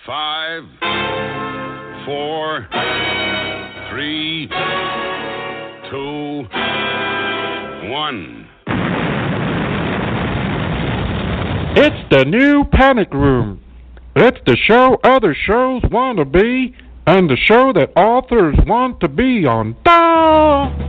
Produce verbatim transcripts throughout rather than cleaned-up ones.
Five, four, three, two, one. It's the new Panic Room. It's the show other shows want to be, and the show that authors want to be on. Da!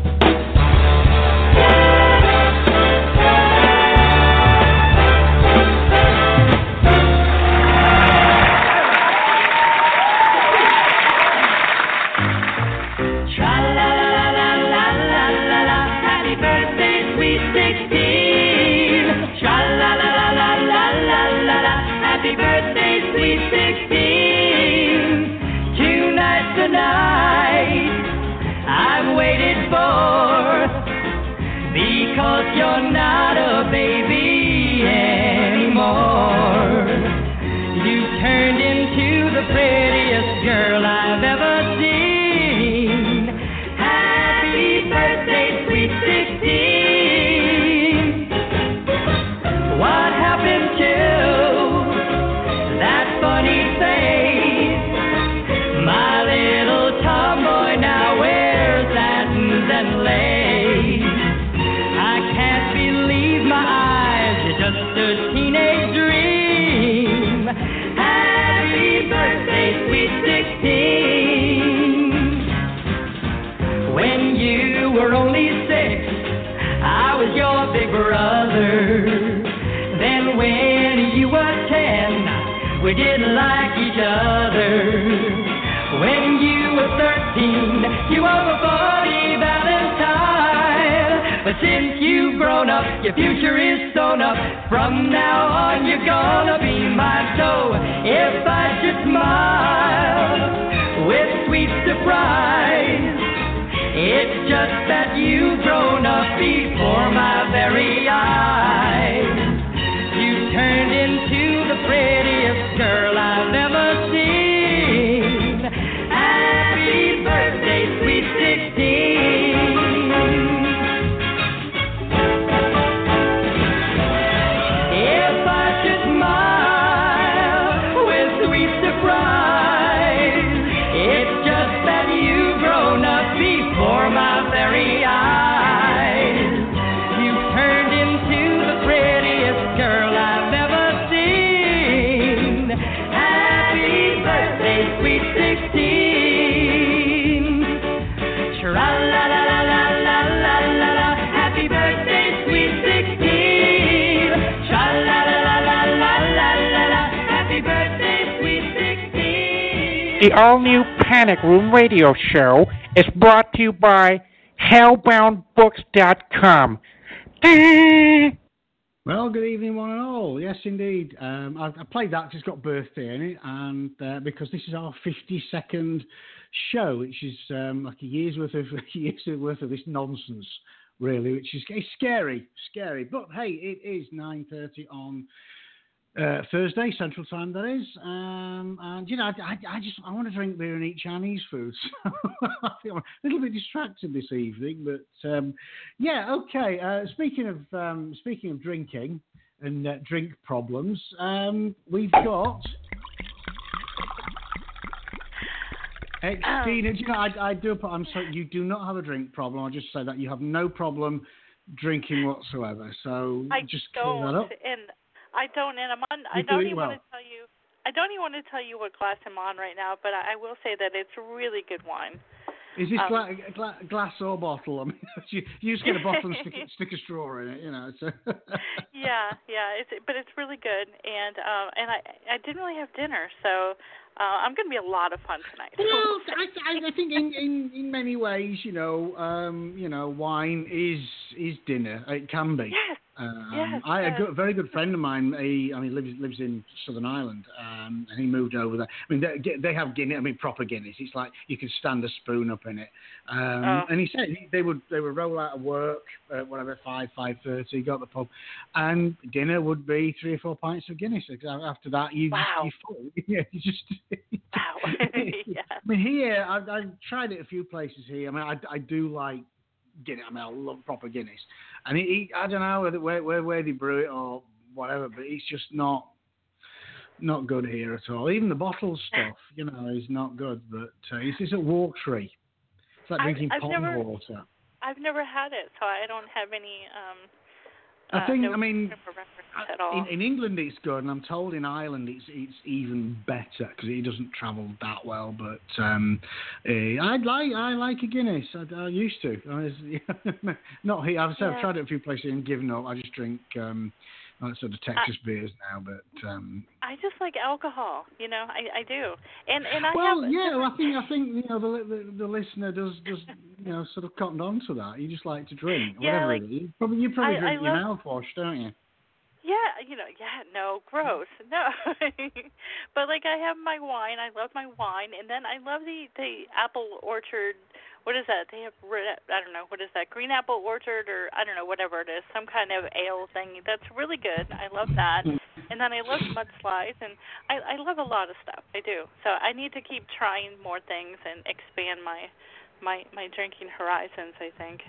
Because you're not a baby anymore. You turned into the prettiest girl I've ever seen. Happy birthday, sweet sixteen. What happened to that funny face? My little tomboy now wears satins and lace. Just a teenage dream. Happy birthday, sweet sixteen. When you were only six, I was your big brother. Then when you were ten, we didn't like each other. When you were thirteen, you were a funny Valentine. But since you've grown up, your future is sewn up. From now on, you're gonna be mine. So if I should smile with sweet surprise, it's just that you've grown up before my very eyes. You turned into the prettiest girl I've ever seen. Happy birthday, sweet sixteen. The all-new Panic Room radio show is brought to you by hellbound books dot com. Well, good evening, one and all. Yes, indeed. Um, I, I played that because it's got birthday in it, and uh, because this is our fifty-second show, which is um, like a year's worth of years worth of this nonsense, really, which is it's scary, scary. But hey, it is nine thirty on Uh, Thursday, Central Time, that is. Um, and, you know, I, I, I just, I want to drink beer and eat Chinese food. So I feel I'm a little bit distracted this evening. But, um, yeah, okay. Uh, speaking of um, speaking of drinking and uh, drink problems, um, we've got... Xtina, do you know, I, I do, I'm sorry, you do not have a drink problem. I'll just say that you have no problem drinking whatsoever. So I just don't, clear that up. and I don't, and I'm on, I don't even well. want to tell you, I don't even want to tell you what glass I'm on right now, but I, I will say that it's really good wine. Is this um, gla- gla- glass or bottle? I mean, you, you just get a bottle and stick, stick a straw in it, you know. So. yeah, yeah, it's but it's really good, and um, and I I didn't really have dinner, so uh, I'm going to be a lot of fun tonight. Well, I, I think in, in, in many ways, you know, um, you know, wine is is dinner. It can be. Yes. Um, yes, I yes. a good, very good friend of mine. He, I mean, lives lives in Southern Ireland, um, and he moved over there. I mean, they, they have Guinness. I mean, proper Guinness. It's like you can stand a spoon up in it. Um, oh. And he said they would they would roll out of work, uh, whatever, five five thirty, go to the pub, and dinner would be three or four pints of Guinness. After that, you wow. you full. Yeah, you just. Wow. yeah. I mean, here I've, I've tried it a few places here. I mean, I, I do like Guinness. I mean, I love proper Guinness, and it, it, I don't know whether, where, where where they brew it or whatever, but it's just not. not good here at all. Even the bottled stuff, you know, is not good. But uh, it's, it's a watery. It's like drinking I've, I've pond never, water. I've never had it, so I don't have any. Um, I think, uh, no I mean, at all. in, in England it's good, and I'm told in Ireland it's it's even better because it doesn't travel that well. But um, uh, I like I like a Guinness. I, I used to. I was, not here. I've, yeah. I've tried it a few places and given up. I just drink um, sort of Texas I, beers now. But um, I just like alcohol. You know, I, I do. And and I well, have. yeah. Well, I think I think you know the the, the listener does does you know sort of cottoned on to that. You just like to drink, yeah, whatever like, it is. You probably you probably I, drink I your love, mouthwash, don't you? Yeah, you know, yeah, no, gross, no. But like, I have my wine. I love my wine, and then I love the the apple orchard. What is that? They have I don't know what is that? Green apple orchard, or I don't know, whatever it is, some kind of ale thing. That's really good. I love that. And then I love mudslides, and I I love a lot of stuff. I do. So I need to keep trying more things and expand my my my drinking horizons, I think.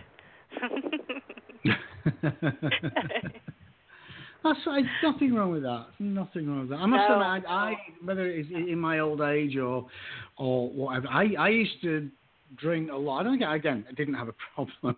That's right. Nothing wrong with that. Nothing wrong with that. I must no, admit, I, I whether it's in my old age or or whatever, I, I used to drink a lot. I don't think I, again I didn't have a problem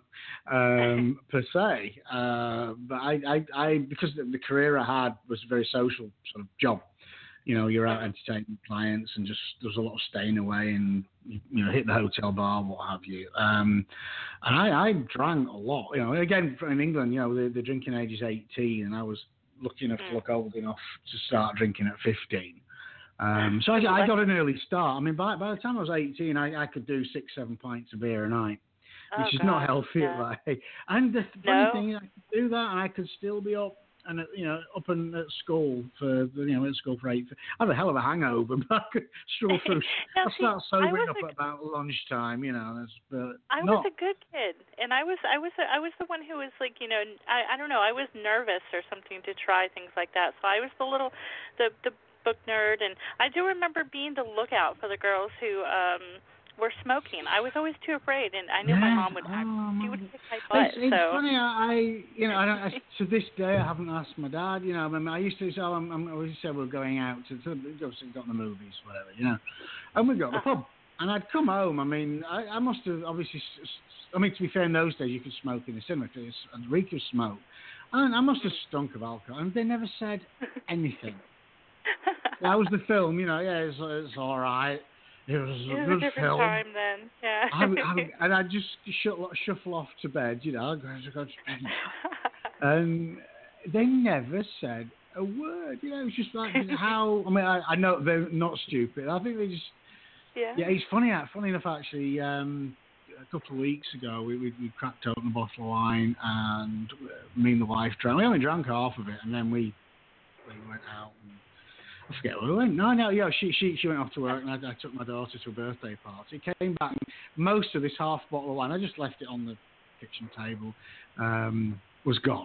um, per se, uh, but I, I, I because the, the career I had was a very social sort of job. You know, you're out entertaining clients and just there's a lot of staying away and you know hit the hotel bar, what have you. Um, and I, I drank a lot. You know, again in England, you know, the, the drinking age is eighteen, and I was lucky enough to look old enough to start drinking at fifteen. Um, so I, I got an early start. I mean, by by the time I was eighteen, I, I could do six, seven pints of beer a night, which oh, is God. not healthy yeah. at that age. And the funny no. thing is, I could do that, and I could still be up. And you know, up and at school for you know, at school for eight. I had a hell of a hangover, but I could stroll through. now, I start sobering up a, at about lunchtime, you know. But I not. was a good kid, and I was I was a, I was the one who was like you know I I don't know I was nervous or something to try things like that. So I was the little the the book nerd, and I do remember being the lookout for the girls who um were smoking. I was always too afraid, and I knew yeah. my mom would. Oh, she would kick my butt. It's, it's so. funny. I, you know, I don't. I, to this day, I haven't asked my dad. You know, I, mean, I used to say, oh, I'm, I'm, I always said we're going out to, to obviously got the movies, whatever, you know, and we got the pub. And I'd come home. I mean, I, I must have obviously. I mean, to be fair, in those days you could smoke in the cinema. It's a reek of smoke, and I must have stunk of alcohol. And they never said anything. That was the film, you know. Yeah, it's, it's all right. It was a it was good a different film. time then, yeah. I, I, and I'd just shuffle, shuffle off to bed, you know, I'd go, I'd go to bed. And they never said a word, you know, it's just like how, I mean, I, I know they're not stupid. I think they just, yeah, yeah it's funny, funny enough, actually, um, a couple of weeks ago, we, we, we cracked open a bottle of wine, and me and the wife drank, we only drank half of it, and then we, we went out and I forget where we went. No, no, yeah, she she she went off to work, and I, I took my daughter to a birthday party. Came back, and most of this half bottle of wine, I just left it on the kitchen table, um, was gone.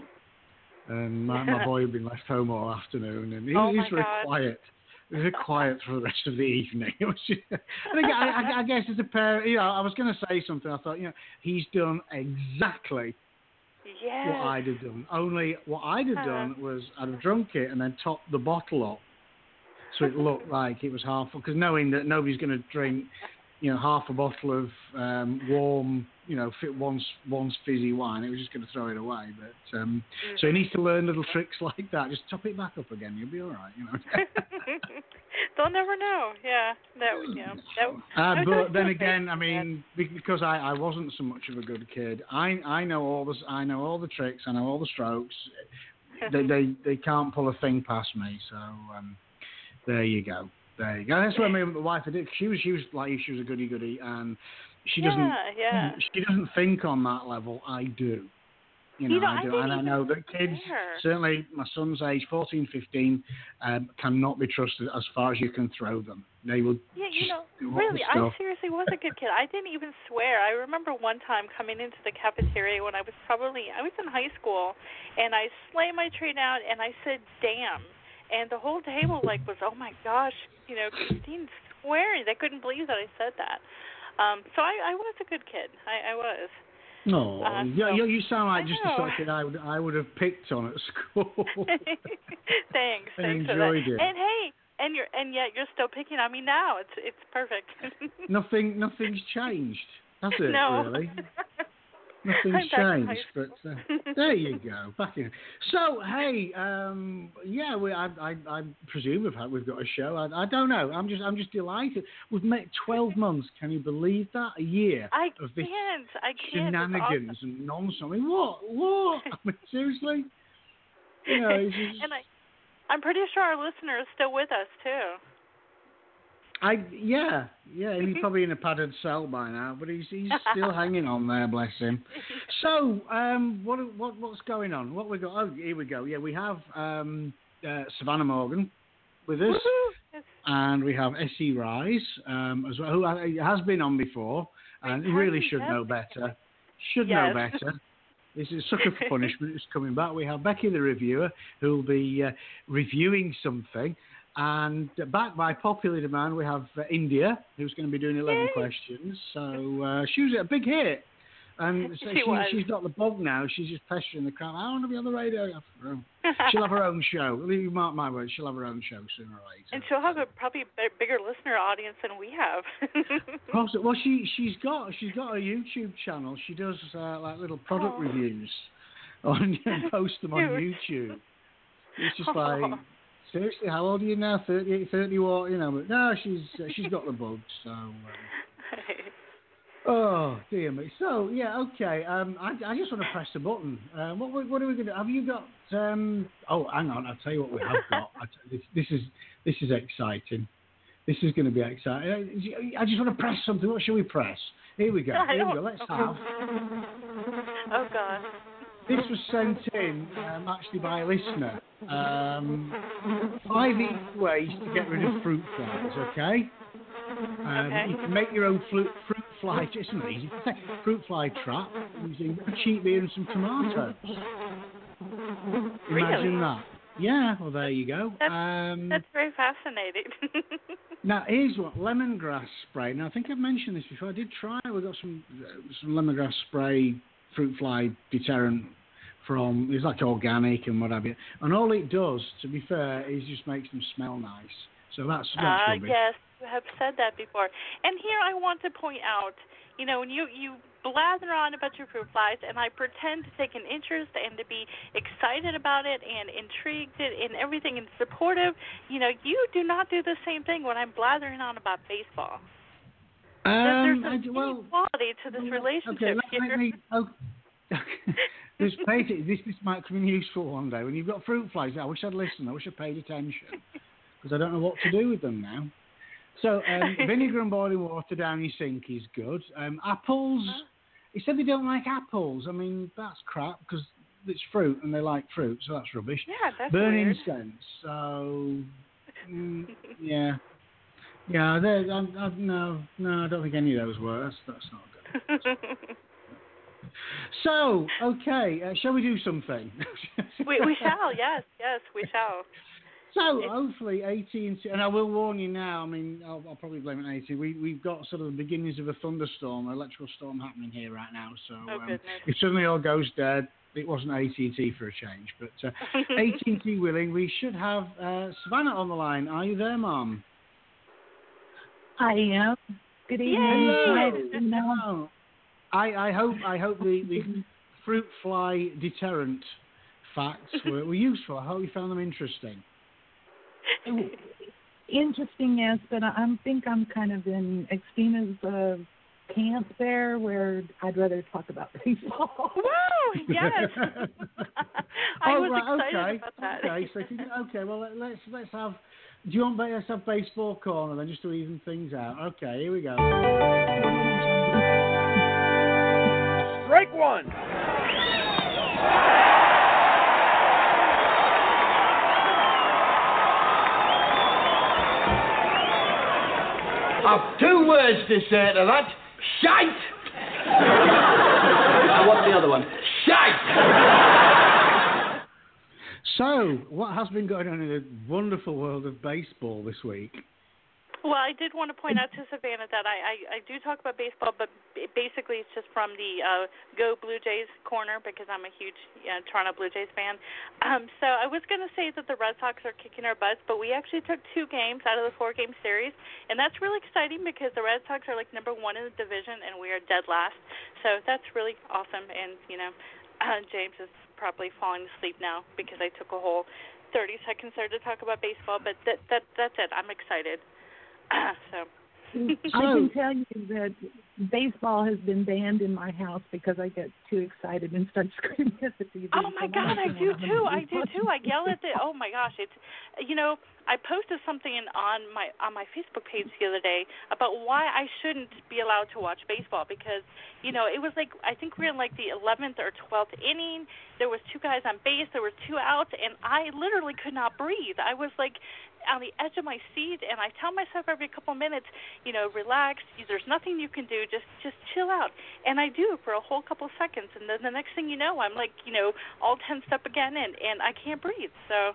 And my, my boy had been left home all afternoon, and he, oh he was very God. quiet. He was very quiet for the rest of the evening. It was just, I, think, I, I, I guess as a parent, you know, I was going to say something. I thought, you know, he's done exactly yes. what I'd have done. Only what I'd have done was I'd have drunk it and then topped the bottle up, so it looked like it was half full, because knowing that nobody's going to drink, you know, half a bottle of um, warm, you know, fit once once fizzy wine, it was just going to throw it away. But um, mm-hmm. So he needs to learn little tricks like that. Just top it back up again, you'll be all right, you know. They'll never know. Yeah, that would, yeah. That, uh, that but then again, I mean, because I, I wasn't so much of a good kid, I I know all the I know all the tricks, I know all the strokes. they they they can't pull a thing past me, so. Um, There you go. There you go. That's what I mean with my wife. I did. She was, she was like, she was a goody goody, and she doesn't, yeah, yeah. she doesn't think on that level. I do. You know, you know I do, I and I know that kids, care. certainly my son's age, fourteen, fifteen, um, cannot be trusted as far as you can throw them. They will. Yeah, you know, do really, I stuff. seriously was a good kid. I didn't even swear. I remember one time coming into the cafeteria when I was probably, I was in high school, and I slammed my tray down and I said, "Damn." And the whole table, like, was, oh, my gosh, you know, Christine's swearing. They couldn't believe that I said that. Um, so I, I was a good kid. I, I was. No, uh, yeah, so, you sound like I just know. the sort of kid I would, I would have picked on at school. Thanks. I thanks enjoyed for that. it. And, hey, and you're and yet you're still picking on me now. It's it's perfect. Nothing, nothing's changed, has it? No. Really? Nothing's changed, but uh, there you go. Back in. So hey, um, yeah, we, I, I, I presume we've had, we've got a show. I, I don't know. I'm just, I'm just delighted. We've met twelve months. Can you believe that? A year I of this can't. I can't. shenanigans It's awesome. and nonsense. I mean, what, what? I mean, seriously? You know, it's just, and I, I'm pretty sure our listener is still with us too. I yeah yeah he's probably in a padded cell by now, but he's he's still hanging on there, bless him. So um, what what what's going on? What we got? Oh, here we go. Yeah, we have um, uh, Savannah Morgan with us, Woo-hoo. and we have Essie Rise um, as well, who has been on before and really should know better. Should yes. know better. This is Sucker for Punishment. It's coming back. We have Becky the reviewer who will be uh, reviewing something. And back by popular demand, we have uh, India, who's going to be doing eleven Yay. questions. So uh, she was a big hit. And so she she, was. she's got the bug now. She's just pestering the crowd. I want to be on the radio. She'll have her own show. You mark my words, she'll have her own show sooner or later. And she'll have a probably a bigger listener audience than we have. Well, she, she's got she's got a YouTube channel. She does uh, like little product oh. reviews on, and posts them on YouTube. It's just like... Oh. Seriously, how old are you now? thirty-eight, thirty what? You know, but no, she's uh, she's got the bug. So, um, oh dear me. So yeah, okay. Um, I, I just want to press the button. Uh, what what are we going to? Have you got? Um, oh, hang on. I'll tell you what we have got. I tell, this, this is this is exciting. This is going to be exciting. I just want to press something. What shall we press? Here we go. Here we go. Let's have. Oh God. This was sent in um, actually by a listener. Um, five easy ways to get rid of fruit flies, okay? Um, okay. You can make your own fruit, fruit fly, it's not easy, fruit fly trap using cheap beer and some tomatoes. Really? Imagine that. Yeah, well, there you go. That's, um, that's very fascinating. Now, here's what, lemongrass spray. Now, I think I've mentioned this before. I did try. We've got some, uh, some lemongrass spray fruit fly deterrent from, it's like organic and what have you. And all it does, to be fair, is just makes them smell nice. So that's, that's uh, rubbish. Yes, you have said that before. And here I want to point out, you know, when you, you blather on about your fruit flies, and I pretend to take an interest and to be excited about it and intrigued in everything and supportive, you know, you do not do the same thing when I'm blathering on about baseball. Um, There's some I, well, inequality to this relationship okay, let, here. let me, oh, this, this, this might come in useful one day. When you've got fruit flies, I wish I'd listened. I wish I'd paid attention because I don't know what to do with them now. So um, vinegar and boiling water down your sink is good. Um, apples, huh? He said they don't like apples. I mean, that's crap because it's fruit and they like fruit, so that's rubbish. Yeah, that's Burn weird. incense. So, mm, yeah. Yeah, I, I, no, no, I don't think any of those work. That's, that's not good. So, okay, uh, shall we do something? we, we shall, yes, yes, we shall. So, hopefully A T and T, and I will warn you now, I mean, I'll, I'll probably blame it on A T. We, we've got sort of the beginnings of a thunderstorm, an electrical storm happening here right now. So, oh, um, if suddenly all goes dead, it wasn't A T and T for a change. But uh, A T and T willing, we should have uh, Savannah on the line. Are you there, Mom? I am. Good evening. Hello. Hello. I, I hope I hope the, the fruit fly deterrent facts were, were useful. I hope you found them interesting. Interesting, yes, but I I'm, think I'm kind of in Xtina's uh, camp there, where I'd rather talk about baseball. Woo! Yes. I oh, was right, excited okay. about that. Okay, so if you, okay. Well, let, let's let's have. Do you want let's have baseball corner then, just to even things out? Okay, here we go. Strike one. I've two words to say to that. Shite! What's the other one? Shite! So, what has been going on in the wonderful world of baseball this week? Well, I did want to point out to Savannah that I, I, I do talk about baseball, but basically it's just from the uh, Go Blue Jays corner because I'm a huge uh, Toronto Blue Jays fan. Um, so I was going to say that the Red Sox are kicking our butts, but we actually took two games out of the four-game series, and that's really exciting because the Red Sox are like number one in the division, and we are dead last. So that's really awesome, and, you know, uh, James is probably falling asleep now because I took a whole thirty seconds there to talk about baseball, but that, that that's it. I'm excited. so I can tell you that baseball has been banned in my house because I get too excited and start screaming at the T V. Oh my God, I do too. I do too. I yell at the. Oh my gosh, it's. You know, I posted something on my on my Facebook page the other day about why I shouldn't be allowed to watch baseball because you know it was like I think we we're in like the eleventh or twelfth inning. There was two guys on base. There were two outs, and I literally could not breathe. I was like on the edge of my seat, and I tell myself every couple minutes, you know, relax. There's nothing you can do. Just just chill out. And I do for a whole couple seconds, and then the next thing you know, I'm like, you know, all tensed up again, and, and I can't breathe. So,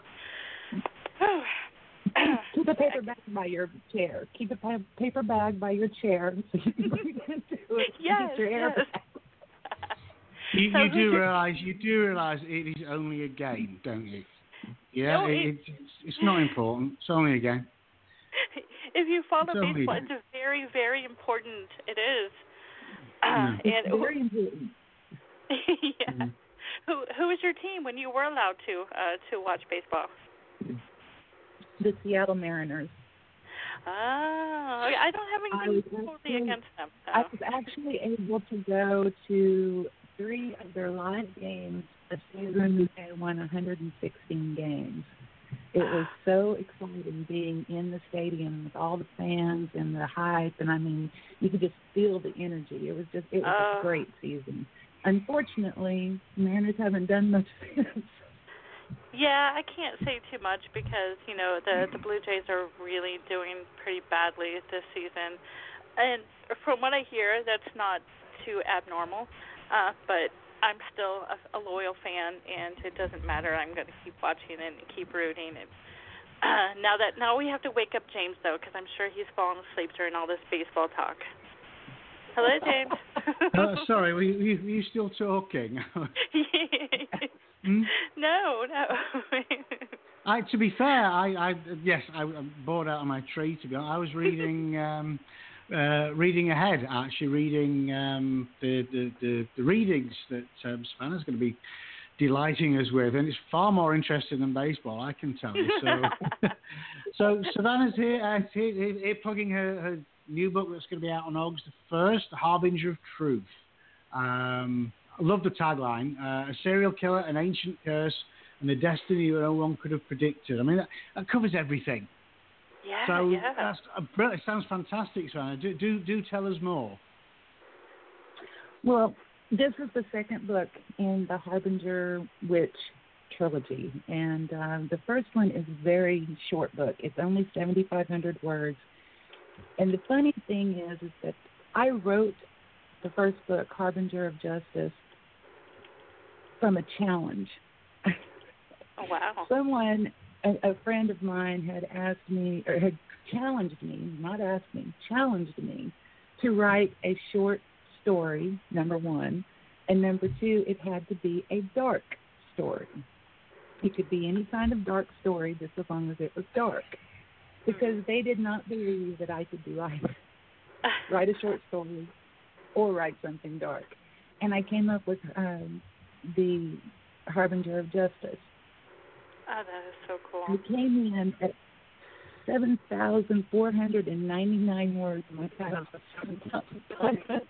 keep a paper bag by your chair. Keep a pa- paper bag by your chair so you can breathe into it. Yes, Get your air yes. back. You, So you who do can- realize you do realize it is only a game, don't you? Yeah, No, it, it- it's it's not important. It's only a game. If you follow It's only baseball, that. it's a very, very important. It is. Uh, Mm. and It's very important. yeah. Mm. Who who was your team when you were allowed to uh, to watch baseball? The Seattle Mariners. Oh, I don't have I anything was totally actually- against them. So. I was actually able to go to three of their live games a season that they won one hundred sixteen games. It was so exciting being in the stadium with all the fans and the hype, and I mean, you could just feel the energy. It was just, it was Oh. a great season. Unfortunately, Mariners haven't done much since. Yeah, I can't say too much because you know the the Blue Jays are really doing pretty badly this season, and from what I hear, that's not too abnormal. Uh, but I'm still a, a loyal fan, and it doesn't matter. I'm going to keep watching and keep rooting. And uh, now that now we have to wake up James though, because I'm sure he's fallen asleep during all this baseball talk. Hello, James. Uh, sorry, were you, were you were you still talking? Hmm? No, no. I, to be fair, I, I yes, I, I'm bored out of my tree. To be honest, I was reading, um, uh, reading ahead. Actually, reading um, the, the, the the readings that um, Savannah's going to be delighting us with, and it's far more interesting than baseball, I can tell you. So, so Savannah's here, uh, here, here, here plugging her, her new book that's going to be out on August the first, The Harbinger of Truth. Um, I love the tagline: uh, a serial killer, an ancient curse, and the destiny that no one could have predicted. I mean, that, that covers everything. Yeah, so yeah. that's uh, brilliant. It sounds fantastic, Savannah. Do, do do tell us more. Well, this is the second book in the Harbinger Witch trilogy, and um, the first one is a very short book. It's only seventy-five hundred words. And the funny thing is, is that I wrote the first book, Harbinger of Justice, from a challenge. Oh, wow. Someone, a, a friend of mine had asked me, or had challenged me, not asked me, challenged me to write a short story, number one, and number two, it had to be a dark story. It could be any kind of dark story, just as long as it was dark, because they did not believe that I could do either. Write a short story or write something dark. And I came up with um, the Harbinger of Justice. Oh, that is so cool. It came in at seven thousand four hundred ninety-nine words. My God, seven thousand.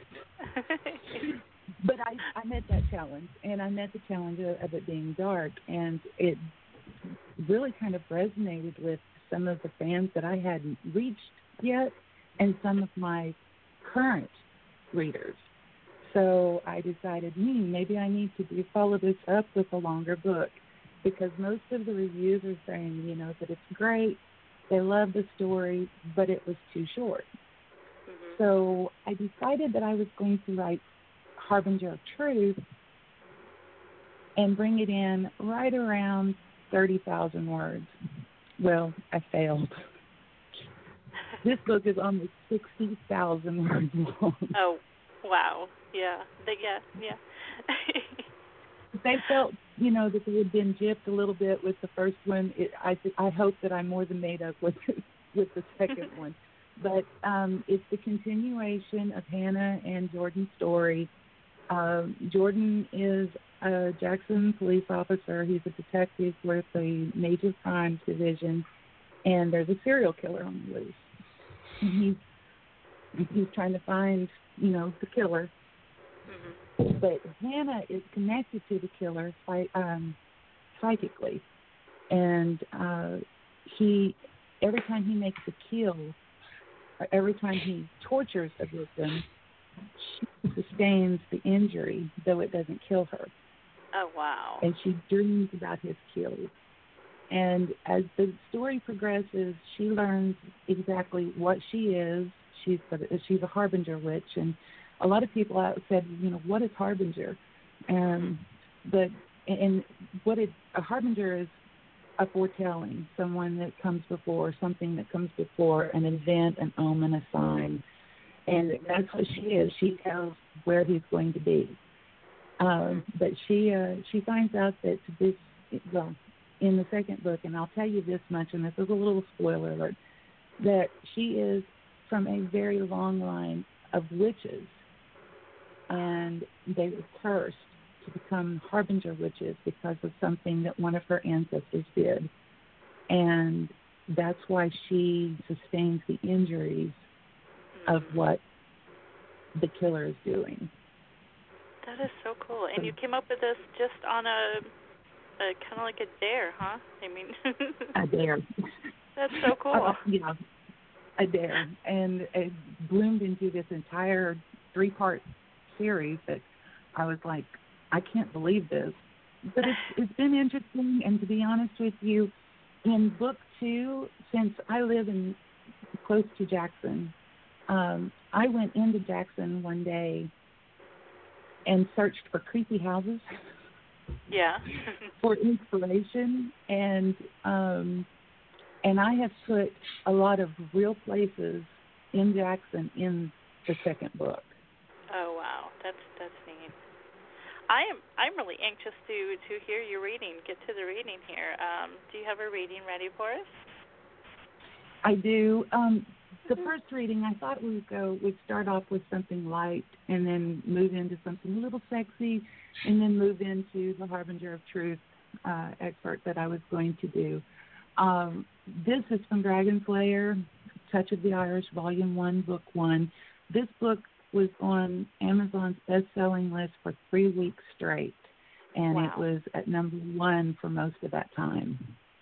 But I, I met that challenge, and I met the challenge of, of it being dark, and it really kind of resonated with some of the fans that I hadn't reached yet and some of my current readers. So I decided, hmm, maybe I need to do, follow this up with a longer book, because most of the reviews are saying, you know, that it's great, they love the story, but it was too short. Mm-hmm. So I decided that I was going to write Harbinger of Truth and bring it in right around thirty thousand words. Well, I failed. This book is almost sixty thousand words long. Oh, wow. Yeah. They, yeah, yeah. They felt, you know, that they had been gypped a little bit with the first one. It, I, I hope that I'm more than made up with with the second one. But um, it's the continuation of Hannah and Jordan's story. Uh, Jordan is a Jackson police officer. He's a detective with the Major Crimes Division, and there's a serial killer on the loose. And he's he's trying to find, you know, the killer. Mm-hmm. But Hannah is connected to the killer um, psychically, and uh, he every time he makes a kill, or every time he tortures a victim, she sustains the injury, though it doesn't kill her. Oh wow! And she dreams about his kills. And as the story progresses, she learns exactly what she is. She's a, she's a harbinger witch, and a lot of people out said, you know, what is harbinger? Um, but and what it, a harbinger is a foretelling, someone that comes before, something that comes before, an event, an omen, a sign, and that's what she is. She tells where he's going to be. Um, but she uh, she finds out that this well. in the second book, and I'll tell you this much, and this is a little spoiler alert, that she is from a very long line of witches, and they were cursed to become harbinger witches because of something that one of her ancestors did. And that's why she sustains the injuries of what the killer is doing. That is so cool. And you came up with this just on a... Uh, kind of like a dare, huh? I mean, a dare. That's so cool. Uh, yeah, a dare, and it bloomed into this entire three-part series that I was like, I can't believe this. But it's it's been interesting, and to be honest with you, in book two, since I live in close to Jackson, um, I went into Jackson one day and searched for creepy houses. Yeah. for inspiration, and um, and I have put a lot of real places in Jackson in the second book. Oh wow, that's that's neat. I am I'm really anxious to to hear your reading. Get to the reading here. Um, do you have a reading ready for us? I do. Um, the first reading, I thought we would go. We'd start off with something light, and then move into something a little sexy, and then move into the Harbinger of Truth uh, expert that I was going to do. Um, this is from Dragonslayer, Touch of the Irish, Volume One, Book One. This book was on Amazon's best-selling list for three weeks straight, and wow. it was at number one for most of that time.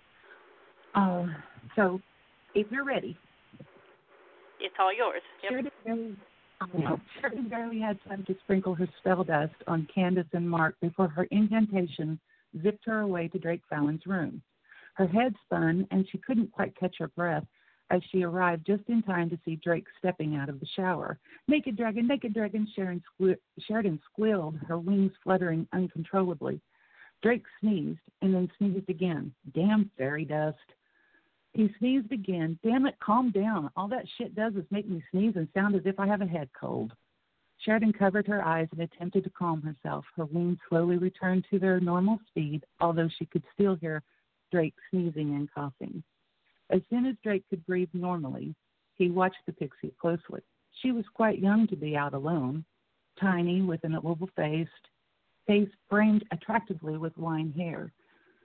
Uh, so, if you're ready. It's all yours. Yep. Sheridan barely, oh, Sheridan barely had time to sprinkle her spell dust on Candace and Mark before her incantation zipped her away to Drake Fallon's room. Her head spun, and she couldn't quite catch her breath as she arrived just in time to see Drake stepping out of the shower. Naked dragon, naked dragon, Sharon sque- Sheridan squealed, her wings fluttering uncontrollably. Drake sneezed and then sneezed again. Damn fairy dust. He sneezed again. Damn it, calm down. All that shit does is make me sneeze and sound as if I have a head cold. Sheridan covered her eyes and attempted to calm herself. Her wings slowly returned to their normal speed, although she could still hear Drake sneezing and coughing. As soon as Drake could breathe normally, he watched the pixie closely. She was quite young to be out alone, tiny with an oval-faced face framed attractively with wine hair.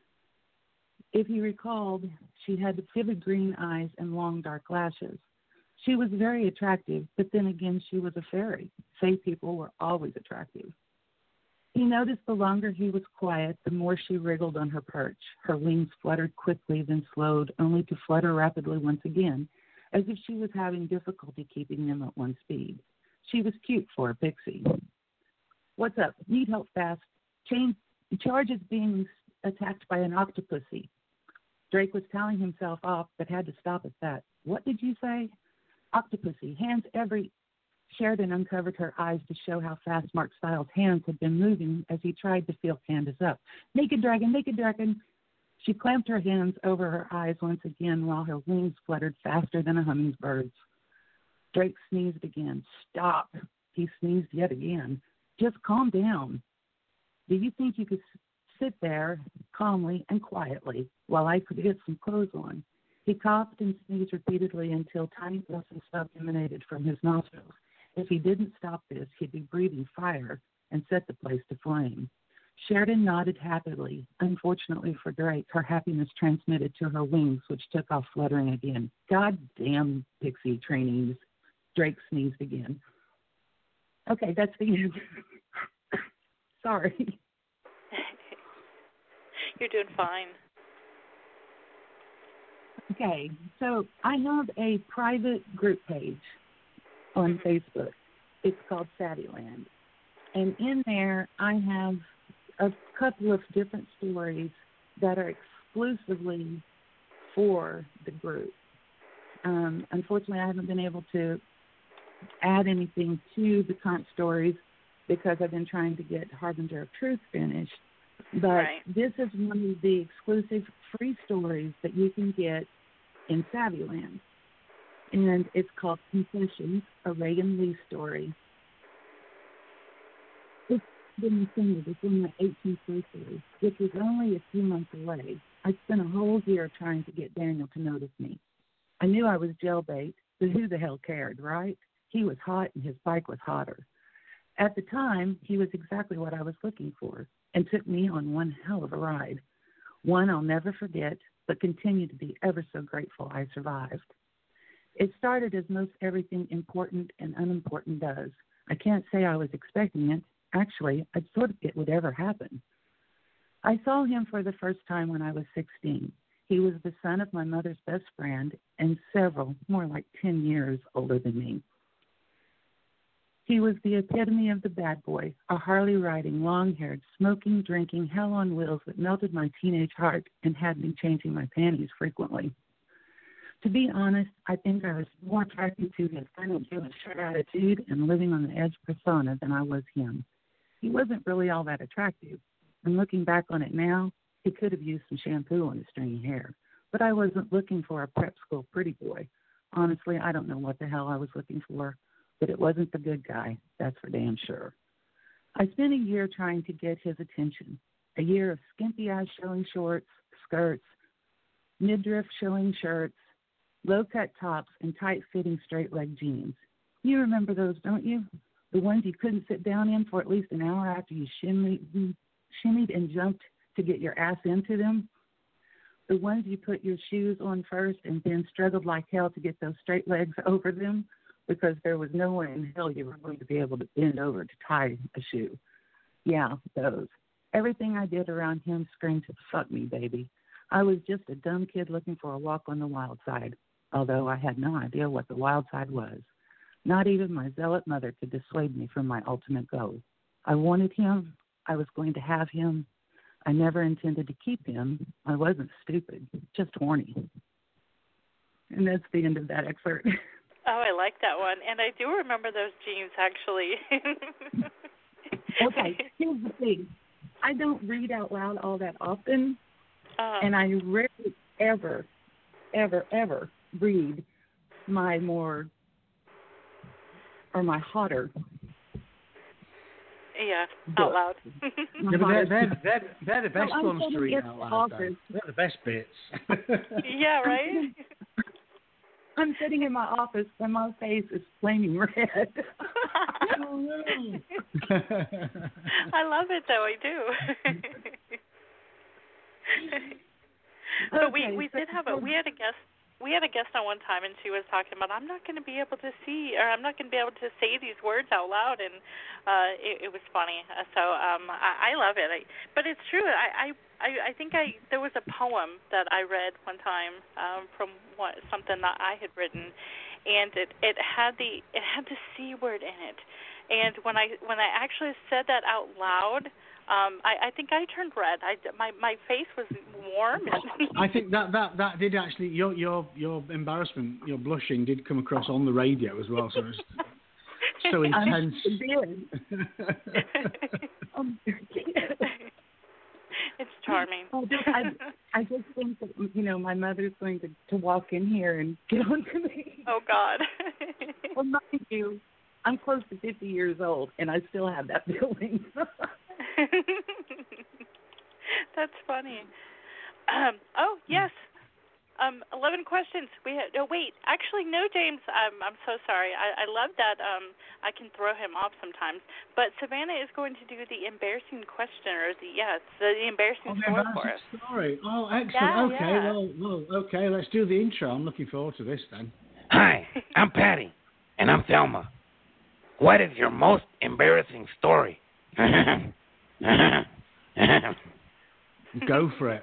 If he recalled, she had vivid green eyes and long dark lashes. She was very attractive, but then again, she was a fairy. Fae people were always attractive. He noticed the longer he was quiet, the more she wriggled on her perch. Her wings fluttered quickly, then slowed, only to flutter rapidly once again, as if she was having difficulty keeping them at one speed. She was cute for a pixie. What's up? Need help fast. Change, charge is being attacked by an octopussy. Drake was telling himself off, but had to stop at that. What did you say? Octopussy. Hands every... Sheridan uncovered her eyes to show how fast Mark Stiles' hands had been moving as he tried to feel Candace up. Naked dragon, naked dragon. She clamped her hands over her eyes once again while her wings fluttered faster than a hummingbird's. Drake sneezed again. Stop. He sneezed yet again. Just calm down. Do you think you could sit there calmly and quietly while I could get some clothes on? He coughed and sneezed repeatedly until tiny puffs of smoke emanated from his nostrils. If he didn't stop this, he'd be breathing fire and set the place to flame. Sheridan nodded happily. Unfortunately for Drake, her happiness transmitted to her wings, which took off fluttering again. God damn pixie trainees. Drake sneezed again. Okay, that's the end. Sorry. You're doing fine. Okay, so I have a private group page on Facebook. It's called Savvyland. And in there, I have a couple of different stories that are exclusively for the group. Um, unfortunately, I haven't been able to add anything to the current stories because I've been trying to get Harbinger of Truth finished. But right. This is one of the exclusive free stories that you can get in Savvyland. And it's called Confessions, a Reagan Lee story. It's been intended. It's in my eighteenth birthday, which was only a few months away. I spent a whole year trying to get Daniel to notice me. I knew I was jailbait, but who the hell cared, right? He was hot and his bike was hotter. At the time, he was exactly what I was looking for and took me on one hell of a ride. One I'll never forget, but continue to be ever so grateful I survived. It started as most everything important and unimportant does. I can't say I was expecting it. Actually, I thought it would ever happen. I saw him for the first time when I was sixteen. He was the son of my mother's best friend and several, more like ten years older than me. He was the epitome of the bad boy, a Harley-riding, long-haired, smoking, drinking, hell on wheels that melted my teenage heart and had me changing my panties frequently. To be honest, I think I was more attracted to his kind of Jewish attitude and living on the edge persona than I was him. He wasn't really all that attractive. And looking back on it now, he could have used some shampoo on his stringy hair. But I wasn't looking for a prep school pretty boy. Honestly, I don't know what the hell I was looking for, but it wasn't the good guy, that's for damn sure. I spent a year trying to get his attention, a year of skimpy-ass showing shorts, skirts, midriff showing shirts, low-cut tops, and tight-fitting straight-leg jeans. You remember those, don't you? The ones you couldn't sit down in for at least an hour after you shimmied, shimmied and jumped to get your ass into them. The ones you put your shoes on first and then struggled like hell to get those straight legs over them because there was no way in hell you were going to be able to bend over to tie a shoe. Yeah, those. Everything I did around him screamed, fuck me, baby. I was just a dumb kid looking for a walk on the wild side, although I had no idea what the wild side was. Not even my zealot mother could dissuade me from my ultimate goal. I wanted him. I was going to have him. I never intended to keep him. I wasn't stupid, just horny. And that's the end of that excerpt. Oh, I like that one. And I do remember those jeans, actually. Okay, here's the thing. I don't read out loud all that often, uh, and I rarely ever, ever, ever read my more, or my hotter. Yeah, out loud. Yeah, but they're, they're, they're, they're the best no, ones to read out loud. Though. They're the best bits. Yeah, right? I'm sitting in my office and my face is flaming red. Oh, no. I love it, though. I do. So Okay, we, we so did have a, we had a guest. We had a guest on one time, and she was talking about, I'm not going to be able to see, or I'm not going to be able to say these words out loud, and uh, it, it was funny. Uh, so um, I, I love it. I, but it's true. I, I, I think I there was a poem that I read one time um, from what, something that I had written, and it, it had the it had the C word in it. And when I when I actually said that out loud, Um, I, I think I turned red. I, my my face was warm. I think that, that, that did actually your your your embarrassment, your blushing did come across on the radio as well. So it was so intense. It did. um, It's charming. I just, I, I just think that, you know, my mother's going to, to walk in here and get on to me. Oh, God. Well, mind you, I'm close to fifty years old, and I still have that feeling. That's funny. Um, oh, yes. Um, eleven questions. We had, no, wait. Actually, no, James. I'm, I'm so sorry. I, I love that um, I can throw him off sometimes. But Savannah is going to do the embarrassing question, or the, yeah, it's the, the embarrassing Oh, story embarrassing for us. story. Oh, excellent. Yeah, okay, yeah. well, well, okay. Let's do the intro. I'm looking forward to this then. Hi, I'm Patty, and I'm Thelma. What is your most embarrassing story? Go for it.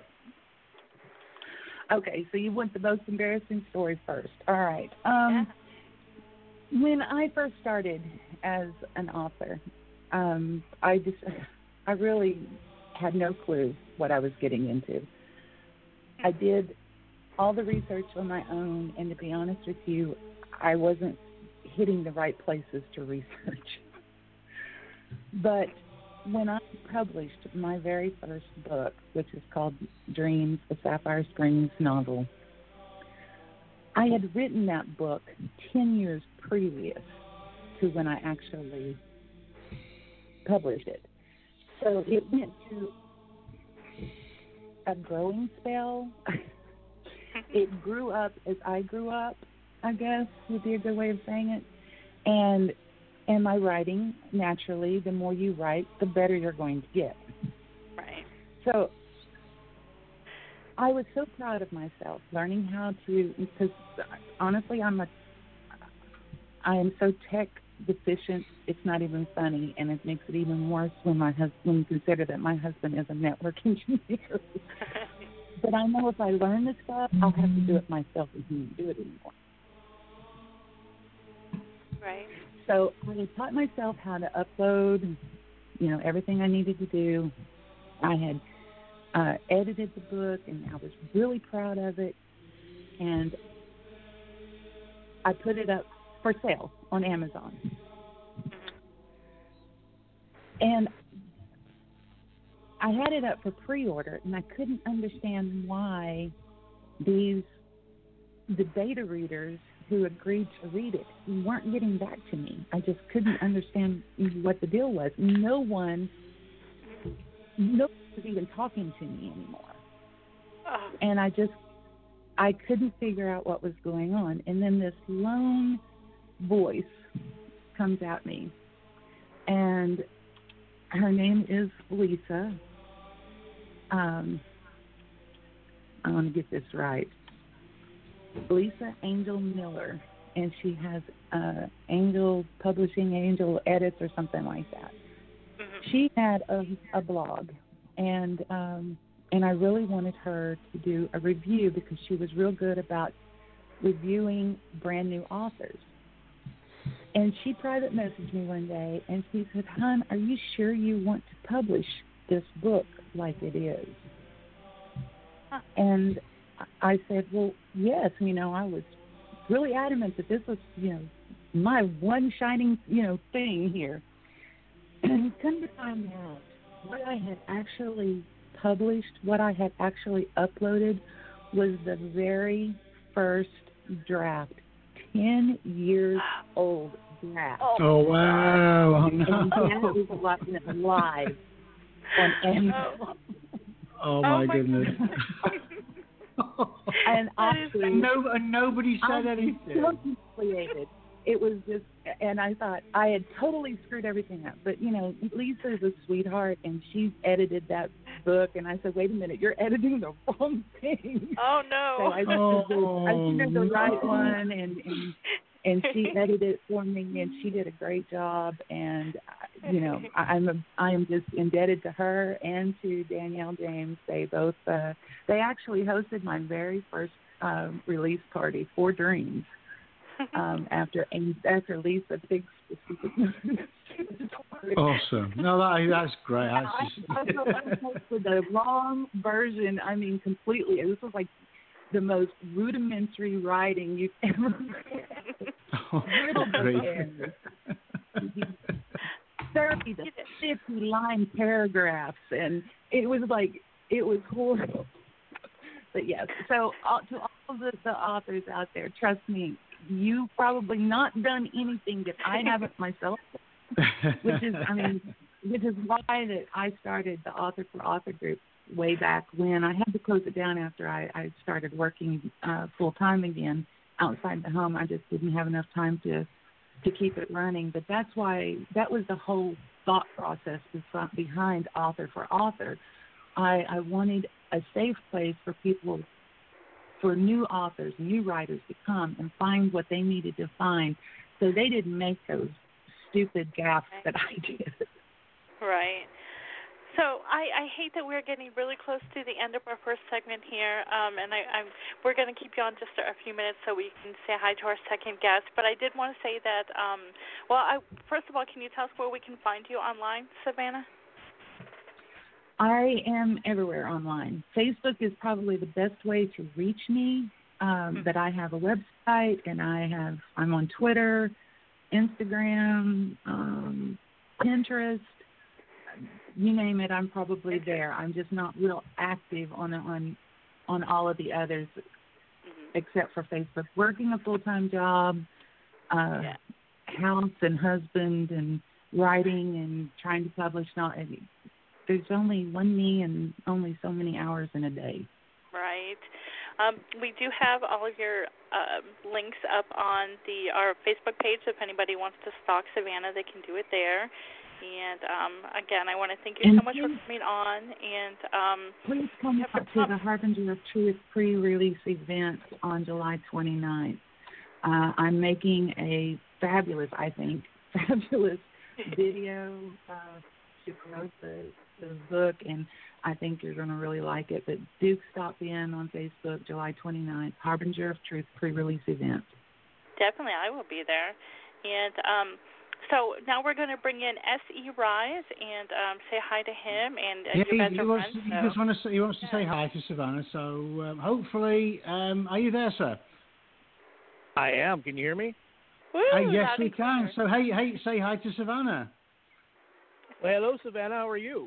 Okay, so you want the most embarrassing story first. All right. Um, yeah. When I first started as an author, um, I just, I really had no clue what I was getting into. I did all the research on my own, and to be honest with you, I wasn't hitting the right places to research. But when I published my very first book, which is called Dreams, a Sapphire Springs novel, I had written that book ten years previous to when I actually published it. So it went through a growing spell. It grew up as I grew up, I guess would be a good way of saying it. And And my writing, naturally, the more you write, the better you're going to get. Right. So I was so proud of myself, learning how to, because honestly, I'm a, I am so tech deficient, it's not even funny, and it makes it even worse when my husband, when you consider that my husband is a network engineer. But I know if I learn this stuff, I'll have to do it myself and he won't do it anymore. Right. So I taught myself how to upload, you know, everything I needed to do. I had uh, edited the book, and I was really proud of it. And I put it up for sale on Amazon. And I had it up for pre-order, and I couldn't understand why these the beta readers who agreed to read it weren't getting back to me. I just couldn't understand what the deal was. No one, no one was even talking to me anymore. Oh. And I just, I couldn't figure out what was going on. And then this lone voice comes at me, and her name is Lisa. Um, I want to get this right. Lisa Angel Miller, and she has uh, Angel Publishing, Angel Edits, or something like that. Mm-hmm. She had a, a blog, and um, and I really wanted her to do a review because she was real good about reviewing brand new authors. And she private messaged me one day, and she said, "Hon, are you sure you want to publish this book like it is?" Huh. And I said, well, yes, you know, I was really adamant that this was, you know, my one shining, you know, thing here. And come to find out, what I had actually published, what I had actually uploaded was the very first draft, ten years old draft. Oh, wow. Oh, no. And that was live, live on Amazon. Oh, my oh, my goodness. And actually, no, and nobody said anything. So humiliated. It was just, and I thought I had totally screwed everything up. But you know, Lisa's a sweetheart, and she's edited that book. And I said, "Wait a minute, you're editing the wrong thing." Oh no! So I, oh, I did the no. right one, and and and she edited it for me, and she did a great job. And you know, I, I'm a, I am just indebted to her and to Danielle James. They both uh, they actually hosted my very first uh, release party for Dreams. Um, after after Lisa Big awesome. No, that that's great. That's just... I, I posted the long version. I mean, completely. This was like the most rudimentary writing you've ever read. Oh, thirty to fifty line paragraphs, and it was like it was horrible. But yes, so all, to all of the, the authors out there, trust me, you've probably not done anything that I haven't myself, which is, I mean, which is why that I started the Author for Author group way back when. I had to close it down after I, I started working uh, full time again outside the home. I just didn't have enough time to to keep it running. But that's why that was the whole thought process behind Author for Author. I, I wanted a safe place for people, for new authors, new writers to come and find what they needed to find, so they didn't make those stupid gaffes that I did. Right. So I, I hate that we're getting really close to the end of our first segment here, um, and I, I'm, we're going to keep you on just a few minutes so we can say hi to our second guest. But I did want to say that, um, well, I, first of all, can you tell us where we can find you online, Savannah? I am everywhere online. Facebook is probably the best way to reach me, um, mm-hmm. but I have a website, and I have, I'm on Twitter, Instagram, um, Pinterest. You name it, I'm probably there. I'm just not real active on on on all of the others, mm-hmm. except for Facebook. Working a full-time job, uh, yeah. house and husband, and writing and trying to publish. Not there's only one me and only so many hours in a day. Right. Um, we do have all of your uh, links up on the our Facebook page. So if anybody wants to stalk Savannah, they can do it there. And, um, again, I want to thank you and so much for coming on. And um, please come out to the Harbinger of Truth pre-release event on July twenty-ninth. Uh, I'm making a fabulous, I think, fabulous video uh, to promote the, the book, and I think you're going to really like it. But do stop in on Facebook July twenty-ninth, Harbinger of Truth pre-release event. Definitely, I will be there. And um So now we're going to bring in S E Rise and um, say hi to him. And uh, yeah, you guys he, are he wants, friends. He so. just wants to, he wants to yeah. say hi to Savannah. So um, hopefully, um, are you there, sir? I am. Can you hear me? Woo, uh, yes, we clear. can. So hey, hey, say hi to Savannah. Well, hello, Savannah. How are you?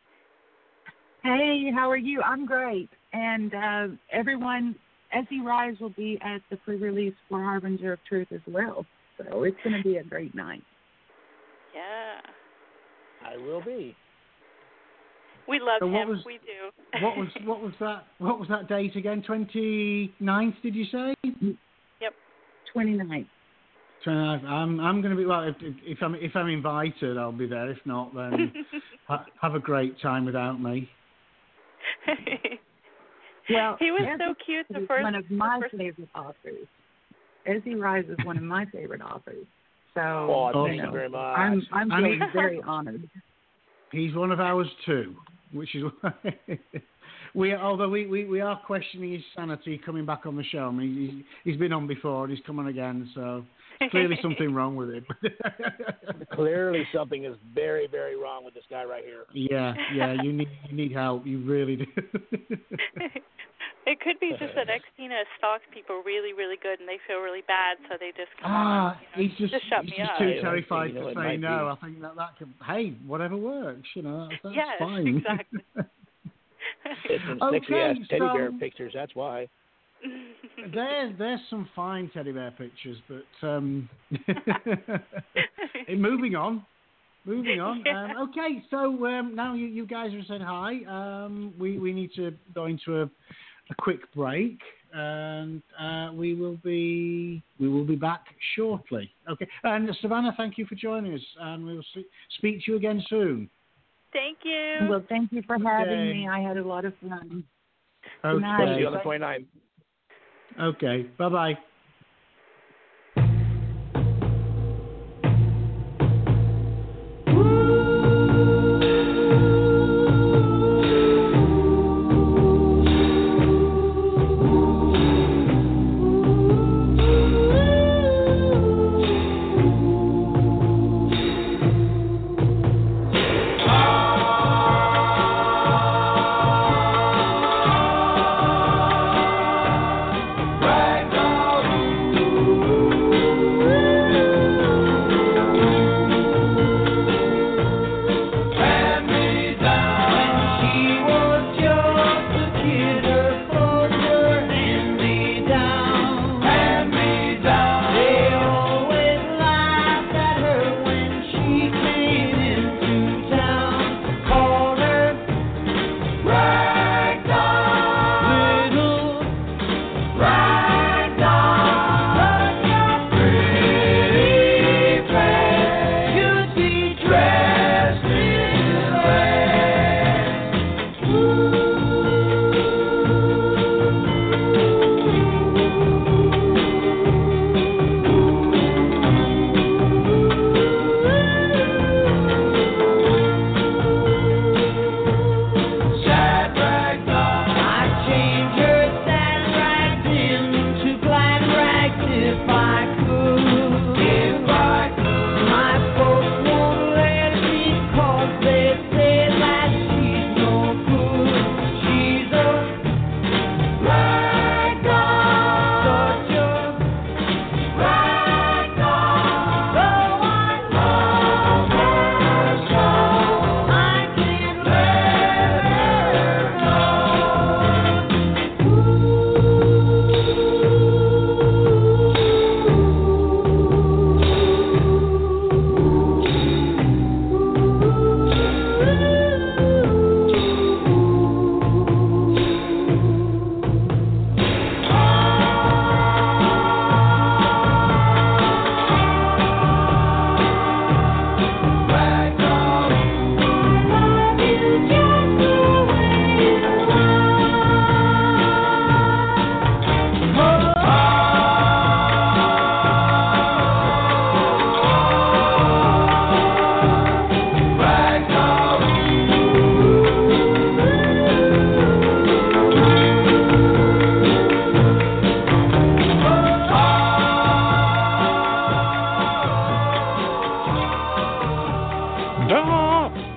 Hey, how are you? I'm great. And uh, everyone, S E Rise will be at the pre-release for Harbinger of Truth as well. So it's going to be a great night. Yeah. I will be. We love so him. Was, we do. what was what was that? What was that date again? twenty-ninth, did you say? Yep. twenty-ninth. twenty-ninth. I'm I'm going to be well. If, if I'm if I'm invited, I'll be there. If not, then ha, have a great time without me. Well, he was so cute. The first one of my first... favorite authors. S E Rise is one of my favorite authors. So, oh, thank you know, you very much. I'm, I'm feeling I mean, very honored. He's one of ours too, which is why we. Although we, we, we are questioning his sanity coming back on the show. I mean, he's, he's been on before and he's come on again, so clearly something wrong with him. Clearly, something is very, very wrong with this guy right here. Yeah, yeah. You need you need help. You really do. It could be just that Xtina stalks people really, really good, and they feel really bad, so they just come ah, on. You know, he's just, just shut he's me just up. too terrified you know, to say no. Be. I think that that can. Hey, whatever works. You know, that's, that's yes, fine. exactly. It's some okay, sexy ass teddy so, bear pictures. That's why. There's there's some fine teddy bear pictures, but um, moving on. Moving on. Yeah. Um, okay, so um, now you, you guys have said hi. Um, we we need to go into a, a quick break, and uh, we will be we will be back shortly. Okay. And Savannah, thank you for joining us, and we will see, speak to you again soon. Thank you. Well, thank you for having okay. me. I had a lot of fun. Okay. See you on the twenty-ninth. Okay. Bye bye. Ragdoll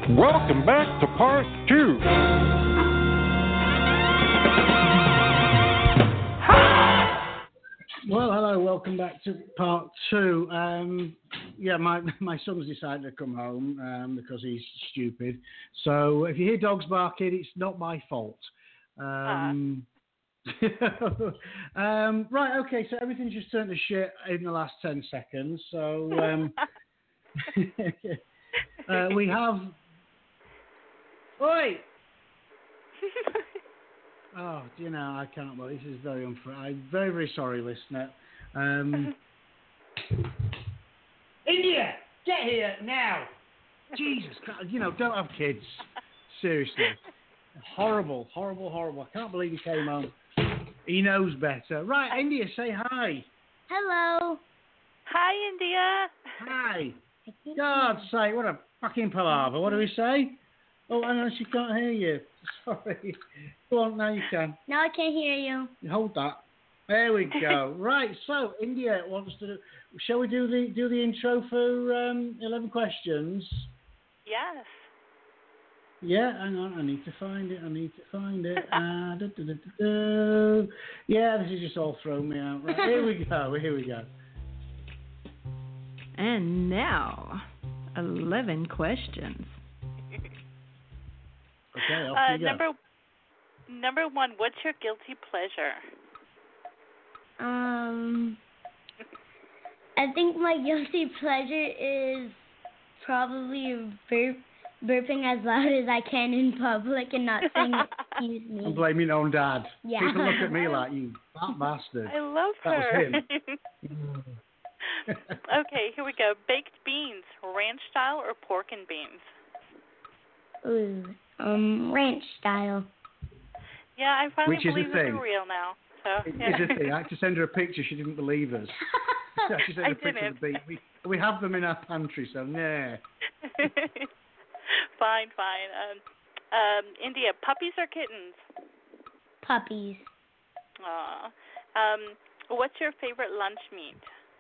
Welcome back to part two. Well, hello, welcome back to part two. Um, yeah, my my son's decided to come home um, because he's stupid. So if you hear dogs barking, it's not my fault. Um, um, right, okay, so everything's just turned to shit in the last ten seconds. So um, uh, we have... Oi! Oh, you know, I can't believe this is very unfair. I'm very, very sorry, listener. Um, India, get here now. Jesus Christ, you know, don't have kids. Seriously. Horrible, horrible, horrible. I can't believe he came home. He knows better. Right, India, say hi. Hello. Hi, India. Hi. God's sake, what a fucking palaver. What do we say? Oh, hang on, she can't hear you. Sorry. Go on, now you can. Now I can hear you. Hold that. There we go. Right, so India wants to do... Shall we do the do the intro for um, eleven questions? Yes. Yeah, hang on. I need to find it. I need to find it. Uh, da, da, da, da, da. Yeah, this is just all throwing me out. Right, here we go. Here we go. And now, eleven questions. Okay, off Uh, you go. number number one, what's your guilty pleasure? Um, I think my guilty pleasure is probably burp, burping as loud as I can in public and not saying excuse me. I'm blaming your own dad. Yeah. People look at me like, you fat bastard. I love That her. was him. Okay, here we go. Baked beans, ranch style or pork and beans? Ooh, um, ranch style. Yeah, I finally Which is the believe they're thing. real now. So yeah. Here's the thing. I had to send her a picture. She didn't believe us. She sent I a picture didn't. of the beef. We, we have them in our pantry, so yeah. Fine, fine. Um, um, India, puppies or kittens? Puppies. Aw. Um, what's your favorite lunch meat?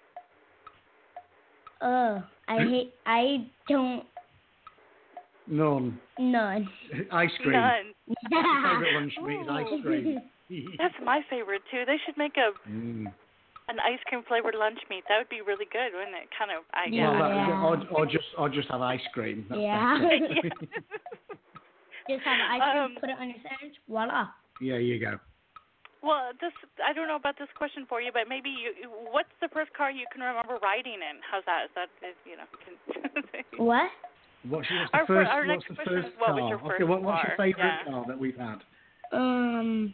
Oh, I hate. I don't. None. None. Ice cream. None. My favourite lunch meat is ice cream. That's my favorite too. They should make a Mm. an ice cream flavored lunch meat. That would be really good, wouldn't it? Kind of. I Yeah. Well, that, Yeah. or, or just or just have ice cream. That's Yeah. better. Just have ice cream, Um, put it on your sandwich, voila. Yeah, you go. Well, this I don't know about this question for you, but maybe you. What's the first car you can remember riding in? How's that? Is that is, you know? Can, What? What's, what's Our the fir- first? our what's next the question first is, what car? was your Okay, first what, what's car? your favourite Yeah. car that we've had? Um,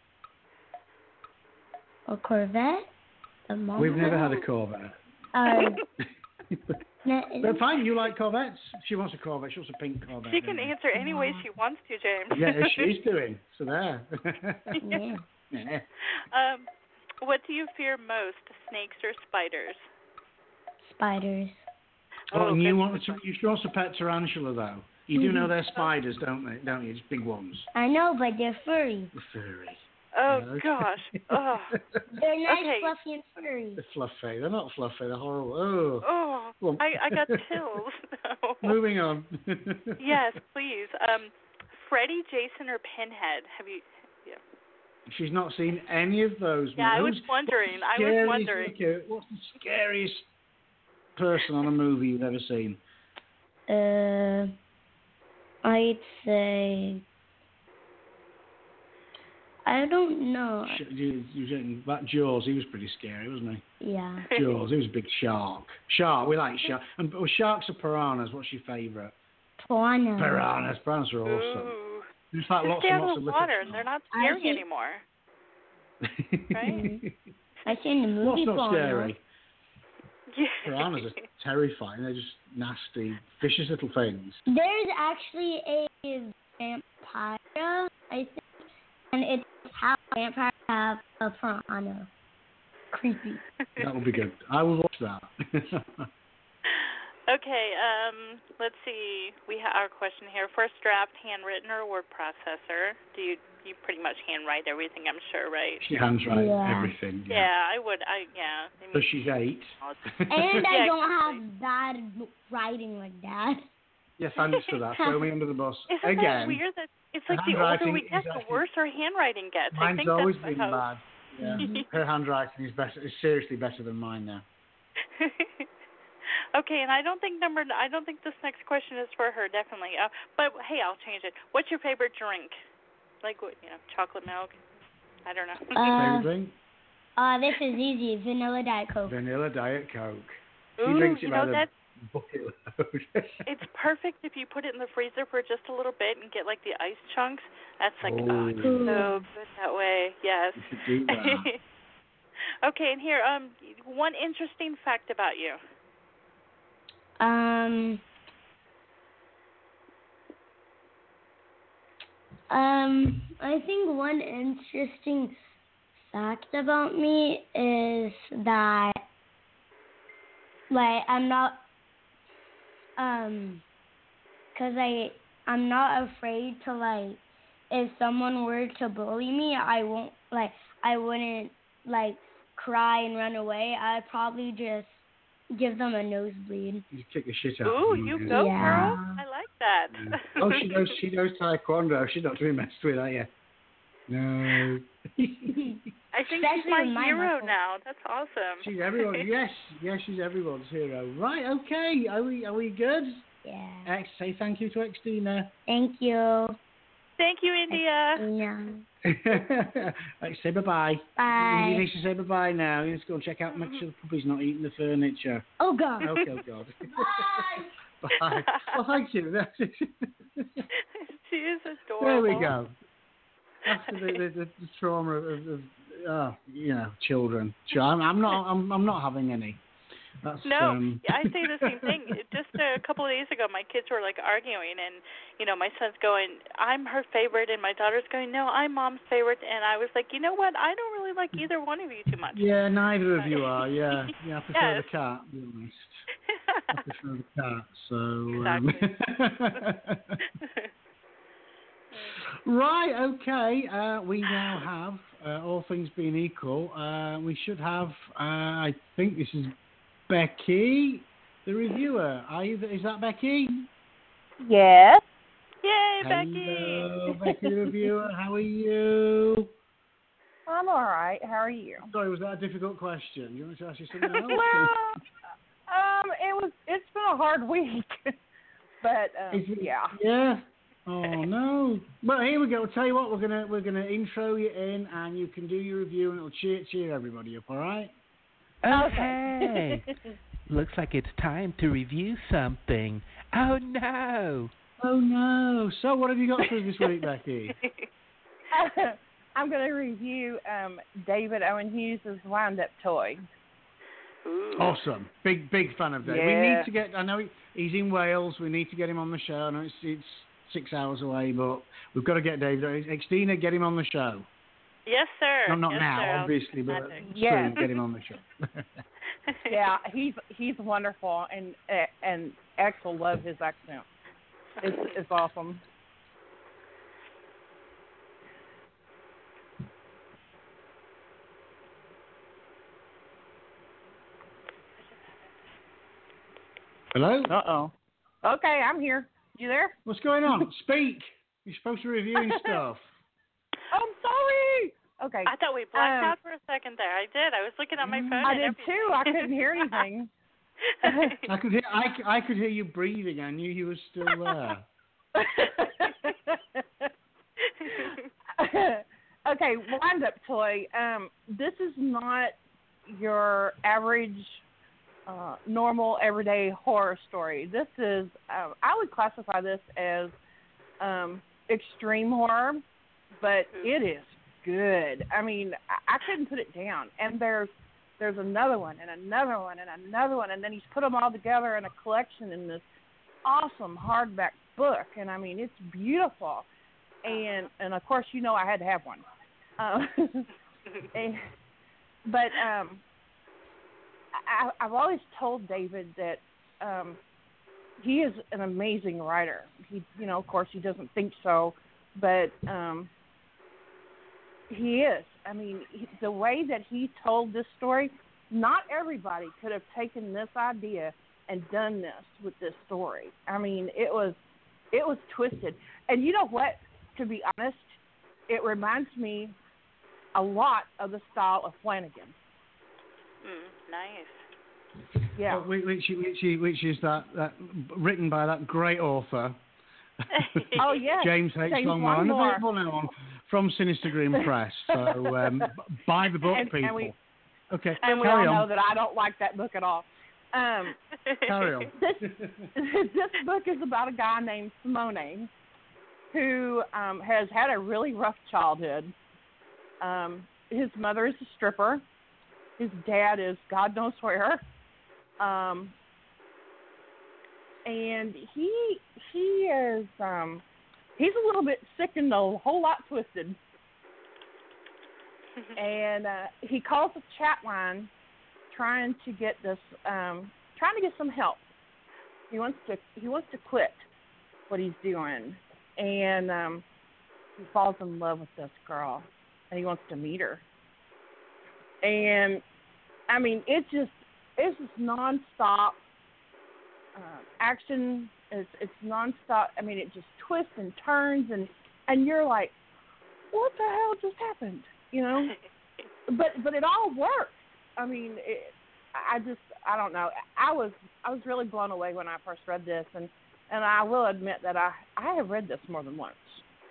a Corvette. A Mazda? We've never had a Corvette. Uh, no, But fine, you like Corvettes. She wants a Corvette. She wants a pink Corvette. She can doesn't answer any way she wants to, James. she? Yeah, she's doing. So there. yeah. Yeah. Um, what do you fear most, snakes or spiders? Spiders. Oh, and you good. want to, you should also pet tarantula though. You do know they're spiders, don't they? Don't you? It's big ones. I know, but they're furry. The furry. Oh Yeah. gosh. Oh. They're nice, Okay. fluffy, and furry. They're fluffy. They're not fluffy. They're horrible. Oh. Oh. Well- I I got chills. No. Moving on. Yes, please. Um, Freddy, Jason, or Pinhead? Have you? Yeah. She's not seen any of those. Yeah, I was Who's- wondering. what's I the was scariest- wondering. okay, what's the scariest person on a movie you've ever seen? Uh, I'd say. I don't know. Sh- you, you, you, that Jaws, he was pretty scary, wasn't he? Yeah. Jaws, he was a big shark. Shark, we like shark. And oh, sharks or piranhas? What's your favourite? Piranha. Piranhas. Piranhas are awesome. Ooh. There's like Just lots stay and out lots of of the little. water, and they're not I scary think- anymore. Right? I seen the movie What's not Piranha. scary? Yeah. Piranhas are terrifying. They're just nasty, vicious little things. There's actually a vampire, I think, and it's how vampires have a piranha. Creepy. That would be good. I will watch that. Okay, um, let's see. We have our question here. First draft, handwritten or word processor? Do you you pretty much handwrite everything? I'm sure, right? She hands write Yeah. everything. Yeah, I would. I yeah. I So mean, she's eight. And I Yeah, don't have bad writing like that. Yeah, thanks for that. Throw me under the bus. Isn't Again, that weird? That it's like the older we get, the worse our handwriting gets. I mine's think always that's been how... bad. Yeah. Her handwriting is better. Is seriously better than mine now. Okay, and I don't think number. I don't think this next question is for her. Definitely. Uh, but hey, I'll change it. What's your favorite drink? Like what? You know, chocolate milk. I don't know. Uh, favorite drink? Uh, this is easy. Vanilla Diet Coke. Vanilla Diet Coke. Ooh, She drinks you it know by that. the bucket load. It's perfect if you put it in the freezer for just a little bit and get like the ice chunks. That's like oh, it's Ooh. so good that way. Yes. You should do that. Okay, and here, um, one interesting fact about you. Um. Um, I think one interesting fact about me is that, like, I'm not, um, cause I, I'm not afraid to, like, if someone were to bully me, I won't, like, I wouldn't, like, cry and run away. I'd probably just give them a nosebleed. You kick the shit out Ooh, of them. you yeah. go, Yeah. girl. I like that. Yeah. Oh, she knows. She knows taekwondo. She's not to be messed with, are you? No. I think Especially she's my with my hero muscles. now. That's awesome. She's everyone. Yes, yes, she's everyone's hero. Right. Okay. Are we? Are we good? Yeah. X, say thank you to Xtina. Thank you. Thank you, India. Yeah. Right, say bye bye. Bye. You need to say bye bye now. You need to go and check out. Make sure the puppy's not eating the furniture. Oh God. Okay. Oh God. Bye. Bye. Well, thank you. That's it. She is adorable. There we go. After the, the, the, the trauma of, of, of uh, you know, children. Sure, I'm, I'm not. I'm, I'm not having any. That's, no, um... I say the same thing. Just a couple of days ago, my kids were like arguing, and you know, my son's going, "I'm her favorite," and my daughter's going, "No, I'm mom's favorite." And I was like, you know what? I don't really like either one of you too much. Yeah, neither of you are. Yeah, yeah. I prefer Yes. the cat. To be honest, I prefer the cat. So. Um... Exactly. Right. Okay. Uh, we now have, uh, all things being equal, uh, we should have. Uh, I think this is Becky, the reviewer. Are you? Is that Becky? Yes. Yay, Hello, Becky! Becky, the reviewer. How are you? I'm all right. How are you? Sorry, was that a difficult question? Do you want me to ask you something else? well, um, it was. It's been a hard week, but um, Is it- yeah. Yeah. Oh no! Well, here we go. I'll tell you what. We're gonna we're gonna intro you in, and you can do your review, and it'll cheer cheer everybody up. All right? Okay. Looks like it's time to review something. Oh no! Oh no! So, what have you got for us this week, Becky? I'm going to review um, David Owen Hughes' wind-up toy. Ooh. Awesome! Big big fan of that. Yeah. We need to get. I know he, he's in Wales. We need to get him on the show. I know it's it's six hours away, but we've got to get David. Xtina, get him on the show. Yes, sir. No, not yes, now, sir. obviously, but Magic. Yeah. soon get him on the show. Yeah, he's he's wonderful, and uh, and X will love his accent. It's it's awesome. Hello? Uh oh. Okay, I'm here. You there? What's going on? Speak. You're supposed to be reviewing stuff. I'm sorry. Okay. I thought we blacked Um, out for a second there. I did. I was looking at my phone. I and did everything. too. I couldn't hear anything. I could hear. I, c- I could hear you breathing. I knew you were still there. Okay, wind-up toy. Um, this is not your average, uh, normal, everyday horror story. This is, um, I would classify this as um, extreme horror, but it is good. I mean, I, I couldn't put it down. And there's there's another one and another one and another one, and then he's put them all together in a collection in this awesome hardback book. And I mean, it's beautiful. And and of course, you know, I had to have one. Um, and, but um, I, I've always told David that um, he is an amazing writer. He, you know, of course, he doesn't think so, but um, he is. I mean, he, the way that he told this story, not everybody could have taken this idea and done this with this story. I mean, it was it was twisted. And you know what? To be honest, it reminds me a lot of the style of Flanagan. Mm, nice. Yeah. Which, which, which, which is that, that written by that great author. Oh, yeah. James H. James Longmore, and Longmore. available now on from Sinister Green Press. So um, buy the book, and, people. And we, okay, and we carry all on. know that I don't like that book at all. Um, carry on. This, this book is about a guy named Simone who um, has had a really rough childhood. Um, his mother is a stripper. His dad is God knows where. Um, and he he is um, he's a little bit sick and a whole lot twisted. And uh, he calls the chat line trying to get this um, trying to get some help. He wants to he wants to quit what he's doing, and um, he falls in love with this girl, and he wants to meet her. And I mean, it's just it's just nonstop uh, action. It's it's nonstop. I mean, it just twists and turns, and and you're like, what the hell just happened? You know, but but it all works. I mean, it, I just I don't know. I was I was really blown away when I first read this, and, and I will admit that I I have read this more than once.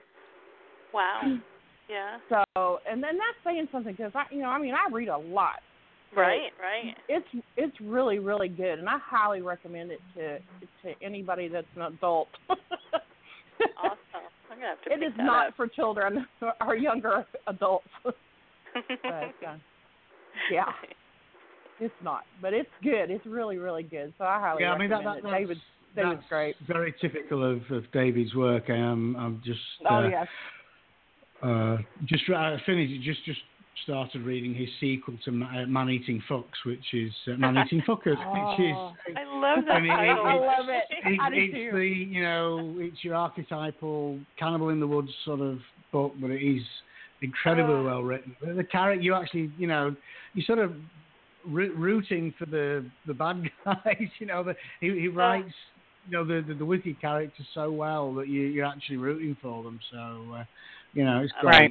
Wow. Yeah. So, and then that's saying something because I you know I mean I read a lot. Right, right. It's it's really really good, and I highly recommend it to to anybody that's an adult. Awesome. I'm gonna have to It pick is that not up. for children or younger adults. But, uh, yeah, it's not, but it's good. It's really really good. So I highly Yeah, I mean recommend that, that it. that's, David, David's that's great. very typical of, of David's work. Um, I'm just Oh uh, yes. uh, just I finished just just started reading his sequel to uh, Man Eating Fucks, which is uh, Man Eating Fuckers, which is Oh, I love that I mean, it- title. I love it. It, I do it's too. the you know it's your archetypal Cannibal in the Woods sort of book, but it is incredibly Oh. well written. The, the character you actually you know you sort of ro- rooting for the the bad guys. You know the, he he writes you know the, the the wicked characters so well that you you're actually rooting for them. So uh, you know it's great.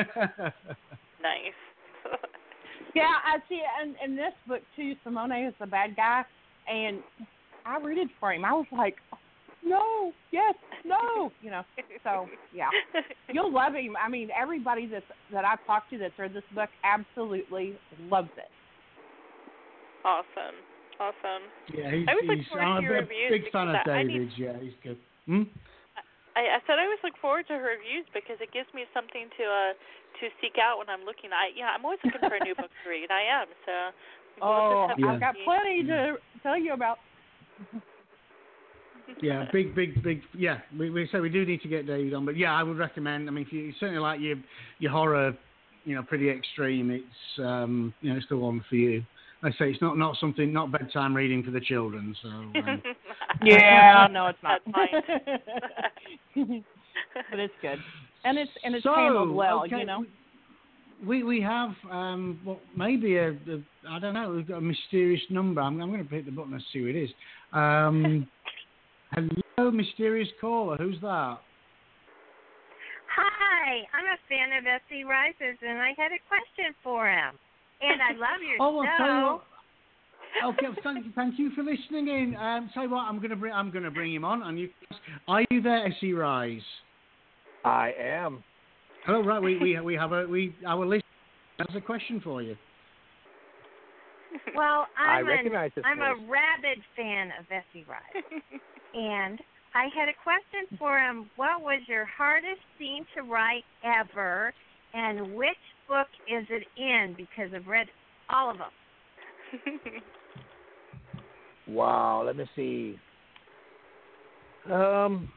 Nice. Yeah, I see. And in this book too, Simone is the bad guy, and I rooted for him. I was like, no, yes, no, you know. So yeah, you'll love him. I mean, everybody that's that I've talked to that's read this book absolutely loves it. Awesome. Awesome. Yeah, he's, I always look he's forward I'm to your a reviews big fan of because I- I need- David's. Yeah, he's good. Hmm? I, I said I always look forward to her reviews because it gives me something to uh to seek out when I'm looking. I yeah, I'm always looking for a new book to read. I am. So Oh, we'll just have Yeah. I've got to- plenty to tell you about. Yeah, big, big, big. Yeah, we we so we do need to get David on, but yeah, I would recommend. I mean, if you certainly like your your horror, you know, pretty extreme, it's um, you know, it's the one for you. Like I say it's not, not something, not bedtime reading for the children. So um, Yeah, no, it's not. That's fine. But it's good, and it's and it's so, handled well, okay, you know. We we have um, what maybe a, a I don't know. We've got a mysterious number. I'm I'm going to hit the button and see who it is. Um, hello, mysterious caller. Who's that? Hi, I'm a fan of S C Rises, and I had a question for him. And I love your Oh, I'll tell you show. what. Okay, thank you, thank you for listening in. Um, tell you what, I'm gonna bring, I'm gonna bring him on, and you. Are you there, S E Rise? I am. Hello, right. We we we have a we our listener has a question for you. Well, I I'm, recognize an, this I'm a voice. rabid fan of S C Rise. And I had a question for him. What was your hardest scene to write ever, and which book is it in? Because I've read all of them. Wow, let me see. Um,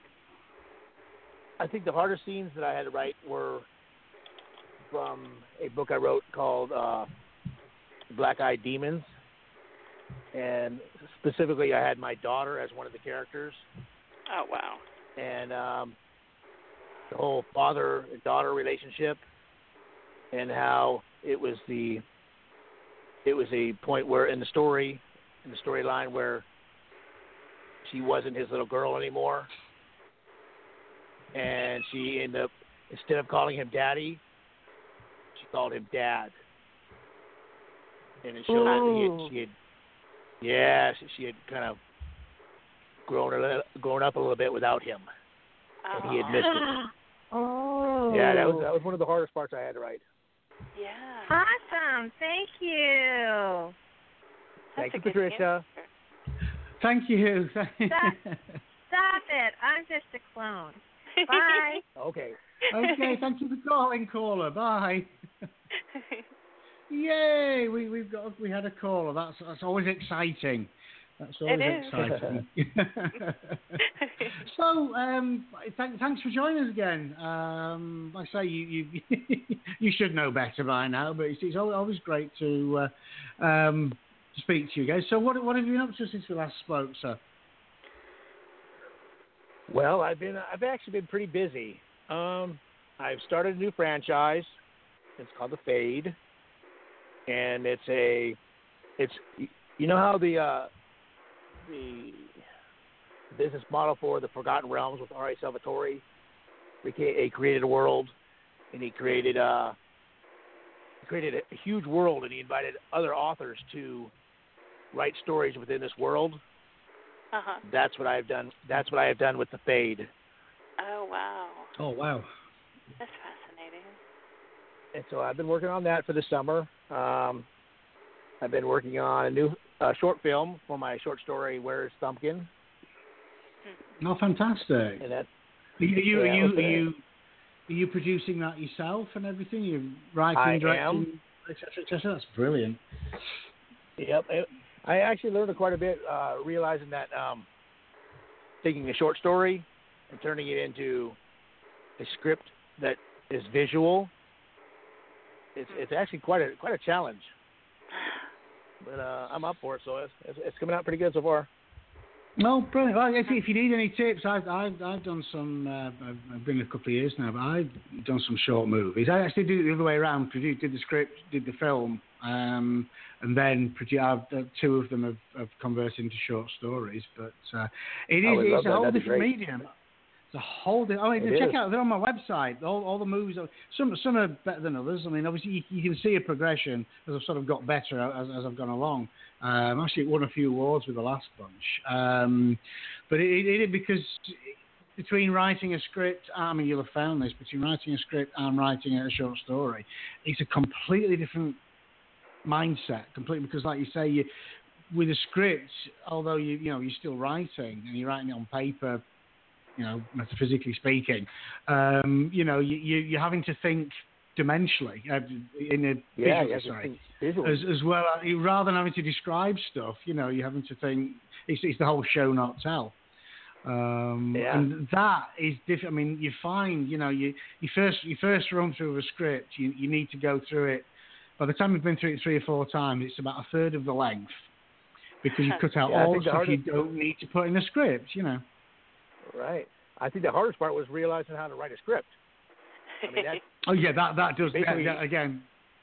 I think the hardest scenes that I had to write were from a book I wrote called uh, Black Eyed Demons. And specifically, I had my daughter as one of the characters. Oh wow. And um, the whole father-daughter relationship, and how it was the it was a point where in the story, in the storyline where she wasn't his little girl anymore, and she ended up, instead of calling him Daddy, she called him Dad. And it showed that he had, she had, yeah, she, she had kind of grown a little, grown up a little bit without him, and he had missed it. Oh. Yeah, that was that was one of the hardest parts I had to write. Yeah. Awesome. Thank you. Thank you, Patricia. Thank you. Stop, stop it. I'm just a clone. Bye. Okay. Okay, thank you for calling, caller. Bye. Yay! We we've got we had a caller. That's that's always exciting. That's always It exciting. So, um, th- thanks for joining us again. Um, like I say, you you you should know better by now, but it's, it's always great to uh, um, to speak to you guys. So, what what have you been up to since we last spoke, sir? Well, I've been I've actually been pretty busy. Um, I've started a new franchise. It's called The Fade, and it's a it's you know how the uh, the business model for the Forgotten Realms with R A. Salvatore. He created a world, and he created uh he created a, a huge world, and he invited other authors to write stories within this world. Uh-huh. That's what I've done. That's what I have done with The Fade. Oh, wow. Oh, wow. That's fascinating. And so I've been working on that for the summer. Um, I've been working on a new uh, short film for my short story, Where's Thumpkin? Oh, fantastic. And that, Are you, you, yeah, are, you, okay. are, you, are you producing that yourself and everything? You're writing, I directing, et cetera, et cetera? That's brilliant. Yep. I actually learned quite a bit uh, realizing that um, taking a short story and turning it into a script that is visual, it's, it's actually quite a quite a challenge. But uh, I'm up for it, so it's, it's, it's coming out pretty good so far. No, brilliant. Well, if, if you need any tips, I've I've, I've done some. Uh, I've, I've been a couple of years now, but I've done some short movies. I actually did it the other way around. Produced, did the script, did the film, um, and then produ- I've, uh, two of them have, have converted into short stories. But uh, it is it's a whole different medium. It's a whole different. I mean, It check is. out. They're on my website. All all the movies. Are, some some are better than others. I mean, obviously you, you can see a progression as I've sort of got better as, as I've gone along. Um, actually, it won a few awards with the last bunch. Um, but it, it, it because between writing a script, I mean, you'll have found this, between writing a script and writing a short story, it's a completely different mindset. Completely, because like you say, you with a script, although you you know you're still writing and you're writing it on paper, you know, metaphysically speaking, um, you know, you, you you're having to think dimensionally uh, in a Yeah, visual, yeah, sorry, visually. as as well. Uh, you- rather than having to describe stuff, you know, you're having to think. It's, it's the whole show, not tell. Um, Yeah. And that is different. I mean, you find, you know, you you first you first run through a script, you you need to go through it. By the time you've been through it three or four times, it's about a third of the length because you cut out Yeah, I all the think the stuff you hardest- don't need to put in the script. You know. Right. I think the hardest part was realizing how to write a script. I mean, that's, Oh yeah, that that does yeah, Basically- yeah, again.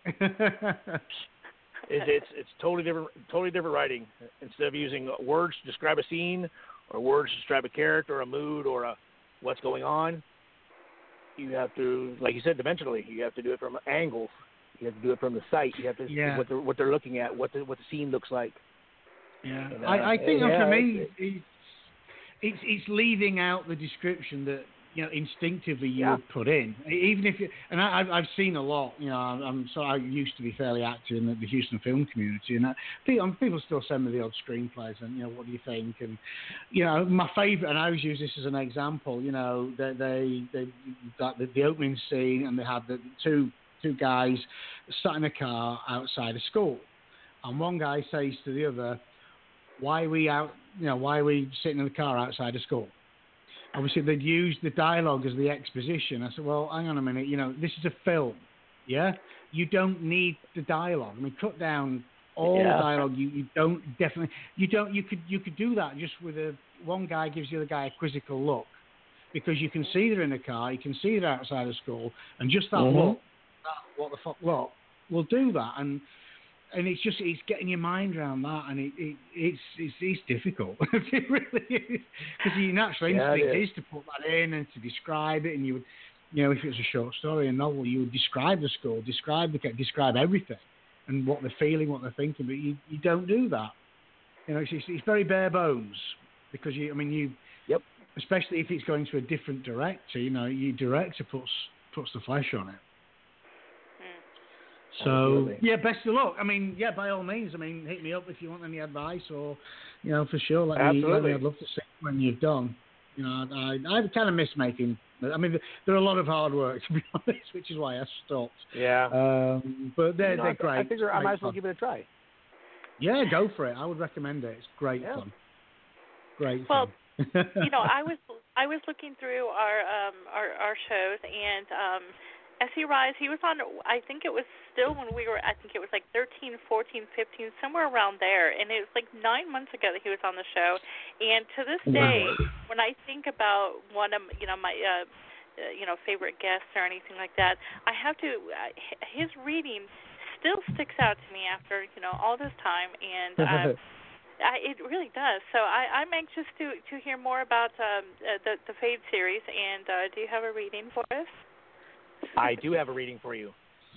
It's, it's it's totally different, totally different writing. Instead of using words to describe a scene, or words to describe a character, or a mood, or a what's going on, you have to, like you said, dimensionally. You have to do it from angles. You have to do it from the sight. You have to Yeah. what they're what they're looking at, what the what the scene looks like. Yeah, And, uh, I, I think yeah, for me, it's- it's, it's it's leaving out the description that you know instinctively you Yeah. would put in, even if you. And I, I've I've seen a lot. You know, I'm, I'm so I used to be fairly active in the, the Houston film community, and I, people people still send me the odd screenplays, and you know, what do you think? And you know, my favourite, and I always use this as an example. You know, they they they got the, the opening scene, and they had the two two guys sat in a car outside a school, and one guy says to the other, why are we out, you know, why are we sitting in the car outside of school? Obviously, they'd use the dialogue as the exposition. I said, well, hang on a minute, you know, this is a film, yeah? You don't need the dialogue. I mean, cut down all Yeah. the dialogue. You, you don't definitely, you don't, you could, you could do that just with a, one guy gives the other guy a quizzical look because you can see they're in the car, you can see they're outside of school, and just that Mhm. look, that what the fuck look, will do that. And and it's just it's getting your mind around that, and it, it it's it's it's difficult. It really is, because your natural Yeah, instinct it is. is to put that in and to describe it, and you would, you know, if it was a short story, a novel, you would describe the school, describe the describe everything, and what they're feeling, what they're thinking, but you you don't do that. You know, it's it's, it's very bare bones because you, I mean, you, yep, especially if it's going to a different director, you know, your director puts puts the flesh on it. So, Absolutely. yeah, best of luck. I mean, yeah, by all means. I mean, hit me up if you want any advice or, you know, for sure. Let me, let Absolutely. me, I'd love to see when you've done. You know, I, I kind of miss making, I mean, there are a lot of hard work, to be honest, which is why I stopped. Yeah. Um, but they're, You know, they're I, great. I figure I Great might as well fun. give it a try. Yeah, go for it. I would recommend it. It's great Yeah. fun. Great Well, fun. you know, I was I was looking through our um our our shows, and um S E Rise, he was on, I think it was still when we were, I think it was like thirteen, fourteen, fifteen, somewhere around there, and it was like nine months ago that he was on the show, and to this day, when I think about one of, you know, my, uh, uh, you know, favorite guests or anything like that, I have to, uh, his reading still sticks out to me after, you know, all this time, and um, I, it really does. So I, I'm anxious to, to hear more about um, uh, the, the Fade series, and uh, do you have a reading for us? I do have a reading for you.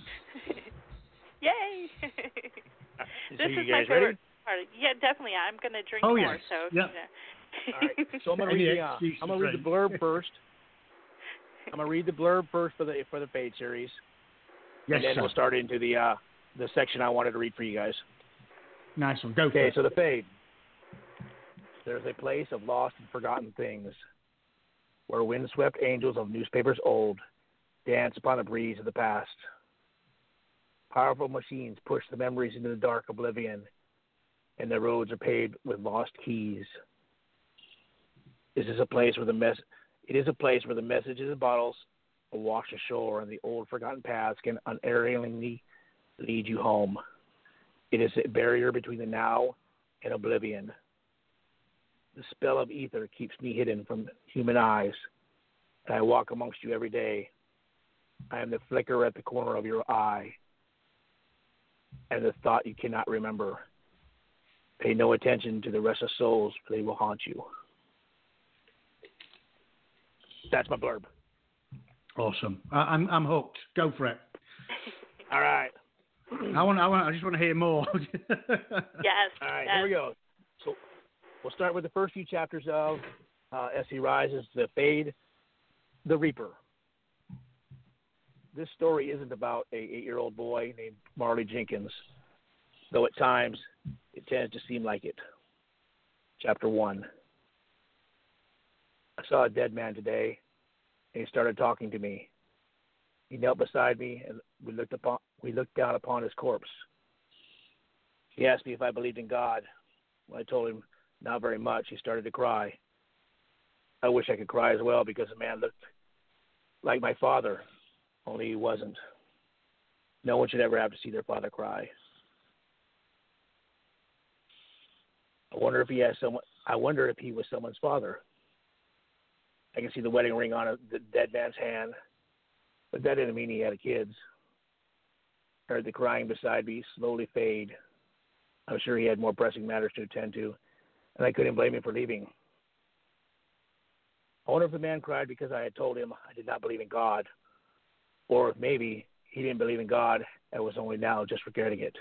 Yay! So This you is guys my favorite ready? part. Yeah, definitely. I'm going to drink Oh, more. yes. So, Yeah. yeah. All right. So I'm gonna read the uh, I'm gonna read the blurb first. I'm gonna read the blurb first for the for the Fade series, Yes, and then sir. we'll start into the uh, the section I wanted to read for you guys. Nice one. Go for Okay, it. so the Fade. There's a place of lost and forgotten things, where windswept angels of newspapers old dance upon the breeze of the past. Powerful machines push the memories into the dark oblivion, and the roads are paved with lost keys. This is a place where the mess. It is a place where the messages and bottles are washed ashore, and the old forgotten paths can unerringly lead you home. It is a barrier between the now and oblivion. The spell of ether keeps me hidden from human eyes, and I walk amongst you every day. I am the flicker at the corner of your eye, and the thought you cannot remember. Pay no attention to the restless souls, for they will haunt you. That's my blurb. Awesome. I, I'm I'm hooked. Go for it. All right. I want. I want. I just want to hear more. Yes. All right. yes. Here we go. So we'll start with the first few chapters of uh, S E Rises, The Fade, The Reaper. This story isn't about a eight-year-old boy named Marley Jenkins, though at times it tends to seem like it. Chapter one. I saw a dead man today, and he started talking to me. He knelt beside me, and we looked upon we looked down upon his corpse. He asked me if I believed in God. When I told him not very much, he started to cry. I wish I could cry as well, because the man looked like my father, only he wasn't. No one should ever have to see their father cry. I wonder if he has someone. I wonder if he was someone's father. I can see the wedding ring on a, the dead man's hand, but that didn't mean he had kids. I heard the crying beside me slowly fade. I'm sure he had more pressing matters to attend to, and I couldn't blame him for leaving. I wonder if the man cried because I had told him I did not believe in God, or if maybe he didn't believe in God and was only now just regretting it.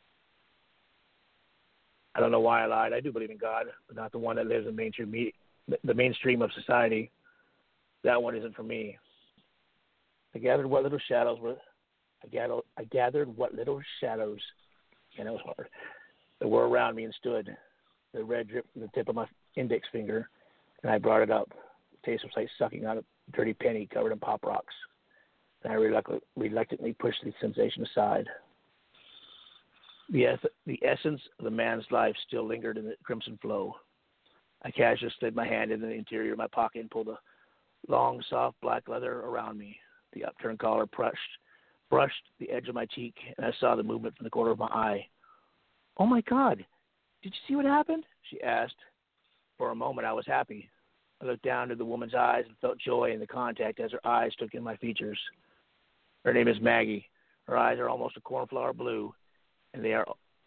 I don't know why I lied. I do believe in God, but not the one that lives in mainstream media, the mainstream of society. That one isn't for me. I gathered what little shadows were. I gathered, I gathered what little shadows, and it was hard, that were around me and stood. The red dripped from the tip of my index finger, and I brought it up. The taste was like sucking out a dirty penny covered in Pop Rocks. And I reluctant, reluctantly pushed the sensation aside. The, es- the essence of the man's life still lingered in the crimson flow. I casually slid my hand into the interior of my pocket and pulled a long, soft black leather around me. The upturned collar brushed, brushed the edge of my cheek, and I saw the movement from the corner of my eye. "Oh, my God, did you see what happened?" she asked. For a moment, I was happy. I looked down into the woman's eyes and felt joy in the contact as her eyes took in my features. Her name is Maggie. Her eyes are almost a cornflower blue, and they are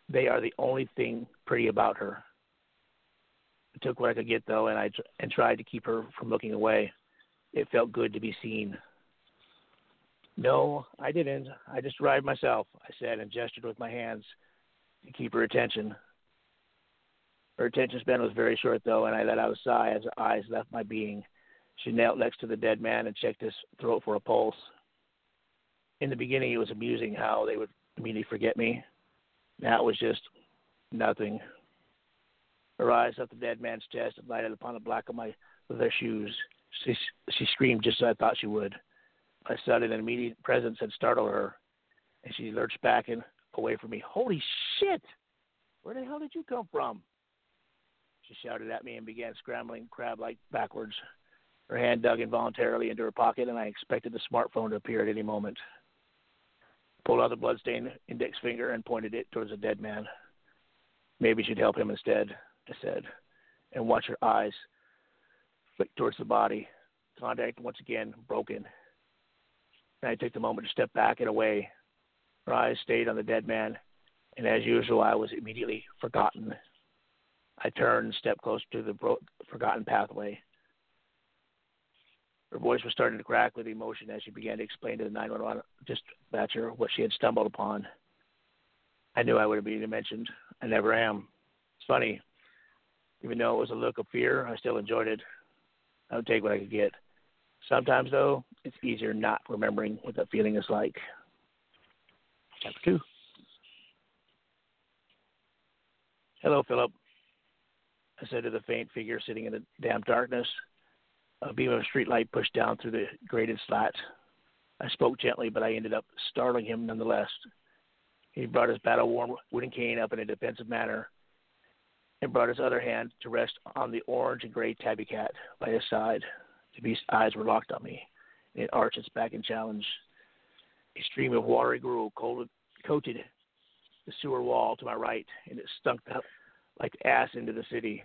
They are the only thing pretty about her. I took what I could get, though, and I tr- and tried to keep her from looking away. It felt good to be seen. No, I didn't. I just arrived myself, I said, and gestured with my hands to keep her attention. Her attention span was very short, though, and I let out a sigh as her eyes left my being. She knelt next to the dead man and checked his throat for a pulse. In the beginning, it was amusing how they would immediately forget me. Now it was just nothing. Her eyes left the dead man's chest and lighted upon the black of my leather shoes. She, she screamed just as I thought she would. My sudden and immediate presence had startled her, and she lurched back and away from me. Holy shit! Where the hell did you come from? She shouted at me and began scrambling crab-like backwards. Her hand dug involuntarily into her pocket, and I expected the smartphone to appear at any moment. I pulled out the bloodstained index finger and pointed it towards the dead man. Maybe she'd help him instead, I said, and watch her eyes flick towards the body. Contact once again broken. And I took the moment to step back and away. Her eyes stayed on the dead man, and as usual, I was immediately forgotten. I turned and stepped closer to the bro- forgotten pathway. Her voice was starting to crack with emotion as she began to explain to the nine one one dispatcher what she had stumbled upon. I knew I would have been mentioned. I never am. It's funny. Even though it was a look of fear, I still enjoyed it. I would take what I could get. Sometimes, though, it's easier not remembering what that feeling is like. Chapter two. Hello, Philip, I said to the faint figure sitting in the damp darkness. A beam of streetlight pushed down through the grated slat. I spoke gently, but I ended up startling him nonetheless. He brought his battle-worn wooden cane up in a defensive manner and brought his other hand to rest on the orange and gray tabby cat by his side. The beast's eyes were locked on me, and it arched its back in challenge. A stream of watery gruel coated the sewer wall to my right, and it stunk up like ass into the city.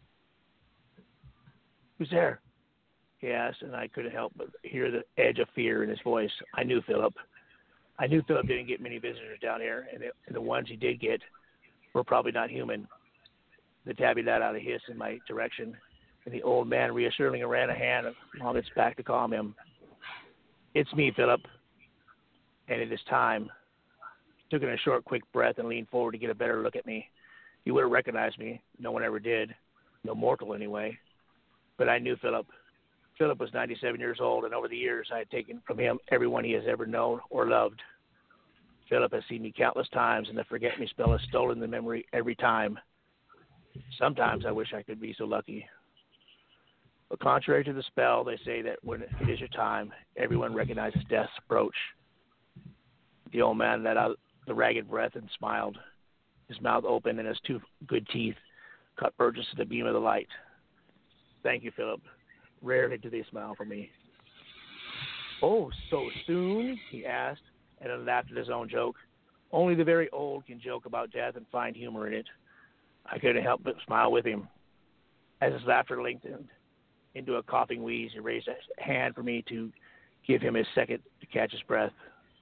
Who's there? He asked, and I couldn't help but hear the edge of fear in his voice. I knew Philip. I knew Philip didn't get many visitors down here, and the, and the ones he did get were probably not human. The tabby let out a hiss in my direction, and the old man reassuringly ran a hand along its back to calm him. It's me, Philip, and it is time. He took in a short, quick breath and leaned forward to get a better look at me. He would have recognized me. No one ever did. No mortal, anyway. But I knew Philip. Philip was ninety-seven years old, and over the years I had taken from him everyone he has ever known or loved. Philip has seen me countless times, and the forget-me spell has stolen the memory every time. Sometimes I wish I could be so lucky. But contrary to the spell, they say that when it is your time, everyone recognizes death's approach. The old man let out the ragged breath and smiled. His mouth open and his two good teeth cut Burgess to the beam of the light. Thank you, Philip. Rarely do they smile for me. Oh, so soon? He asked, and then laughed at his own joke. Only the very old can joke about death and find humor in it. I couldn't help but smile with him. As his laughter lengthened into a coughing wheeze, he raised a hand for me to give him a second to catch his breath.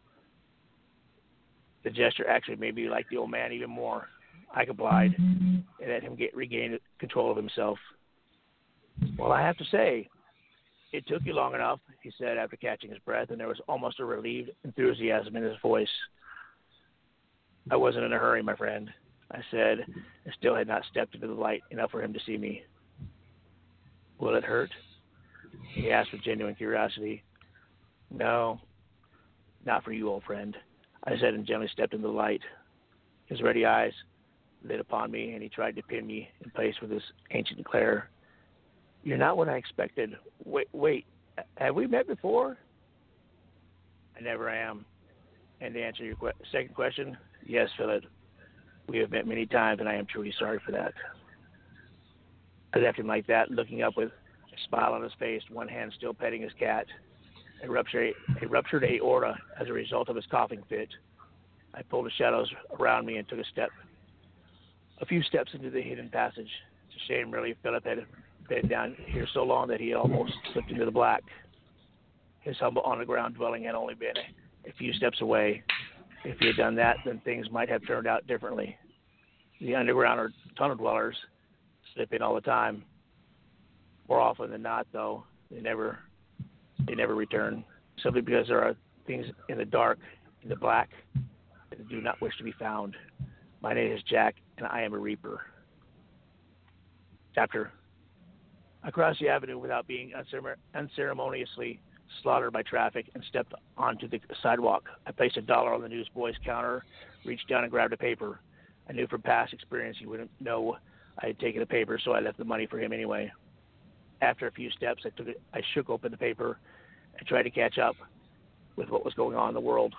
The gesture actually made me like the old man even more. I complied and let him get regain control of himself. Well, I have to say, it took you long enough, he said after catching his breath, and there was almost a relieved enthusiasm in his voice. I wasn't in a hurry, my friend, I said, and still had not stepped into the light enough for him to see me. Will it hurt? He asked with genuine curiosity. No, not for you, old friend, I said, and gently stepped into the light. His ready eyes lit upon me, and he tried to pin me in place with his ancient glare. You're not what I expected. Wait, wait, have we met before? I never am. And to answer your que- second question, yes, Philip, we have met many times, and I am truly sorry for that. I left him like that, looking up with a smile on his face, one hand still petting his cat. A ruptured, a ruptured aorta as a result of his coughing fit. I pulled the shadows around me and took a step, a few steps into the hidden passage. It's a shame, really. Philip had been down here so long that he almost slipped into the black. His humble on-the-ground dwelling had only been a, a few steps away. If he had done that, then things might have turned out differently. the underground or tunnel dwellers slip in all the time. More often than not, though, they never they never return, simply because there are things in the dark, in the black, that do not wish to be found. My name is Jack, and I am a Reaper. Chapter. I crossed the avenue without being uncer- unceremoniously slaughtered by traffic and stepped onto the sidewalk. I placed a dollar on the newsboy's counter, reached down and grabbed a paper. I knew from past experience he wouldn't know I had taken a paper, so I left the money for him anyway. After a few steps, I took it, I shook open the paper and tried to catch up with what was going on in the world.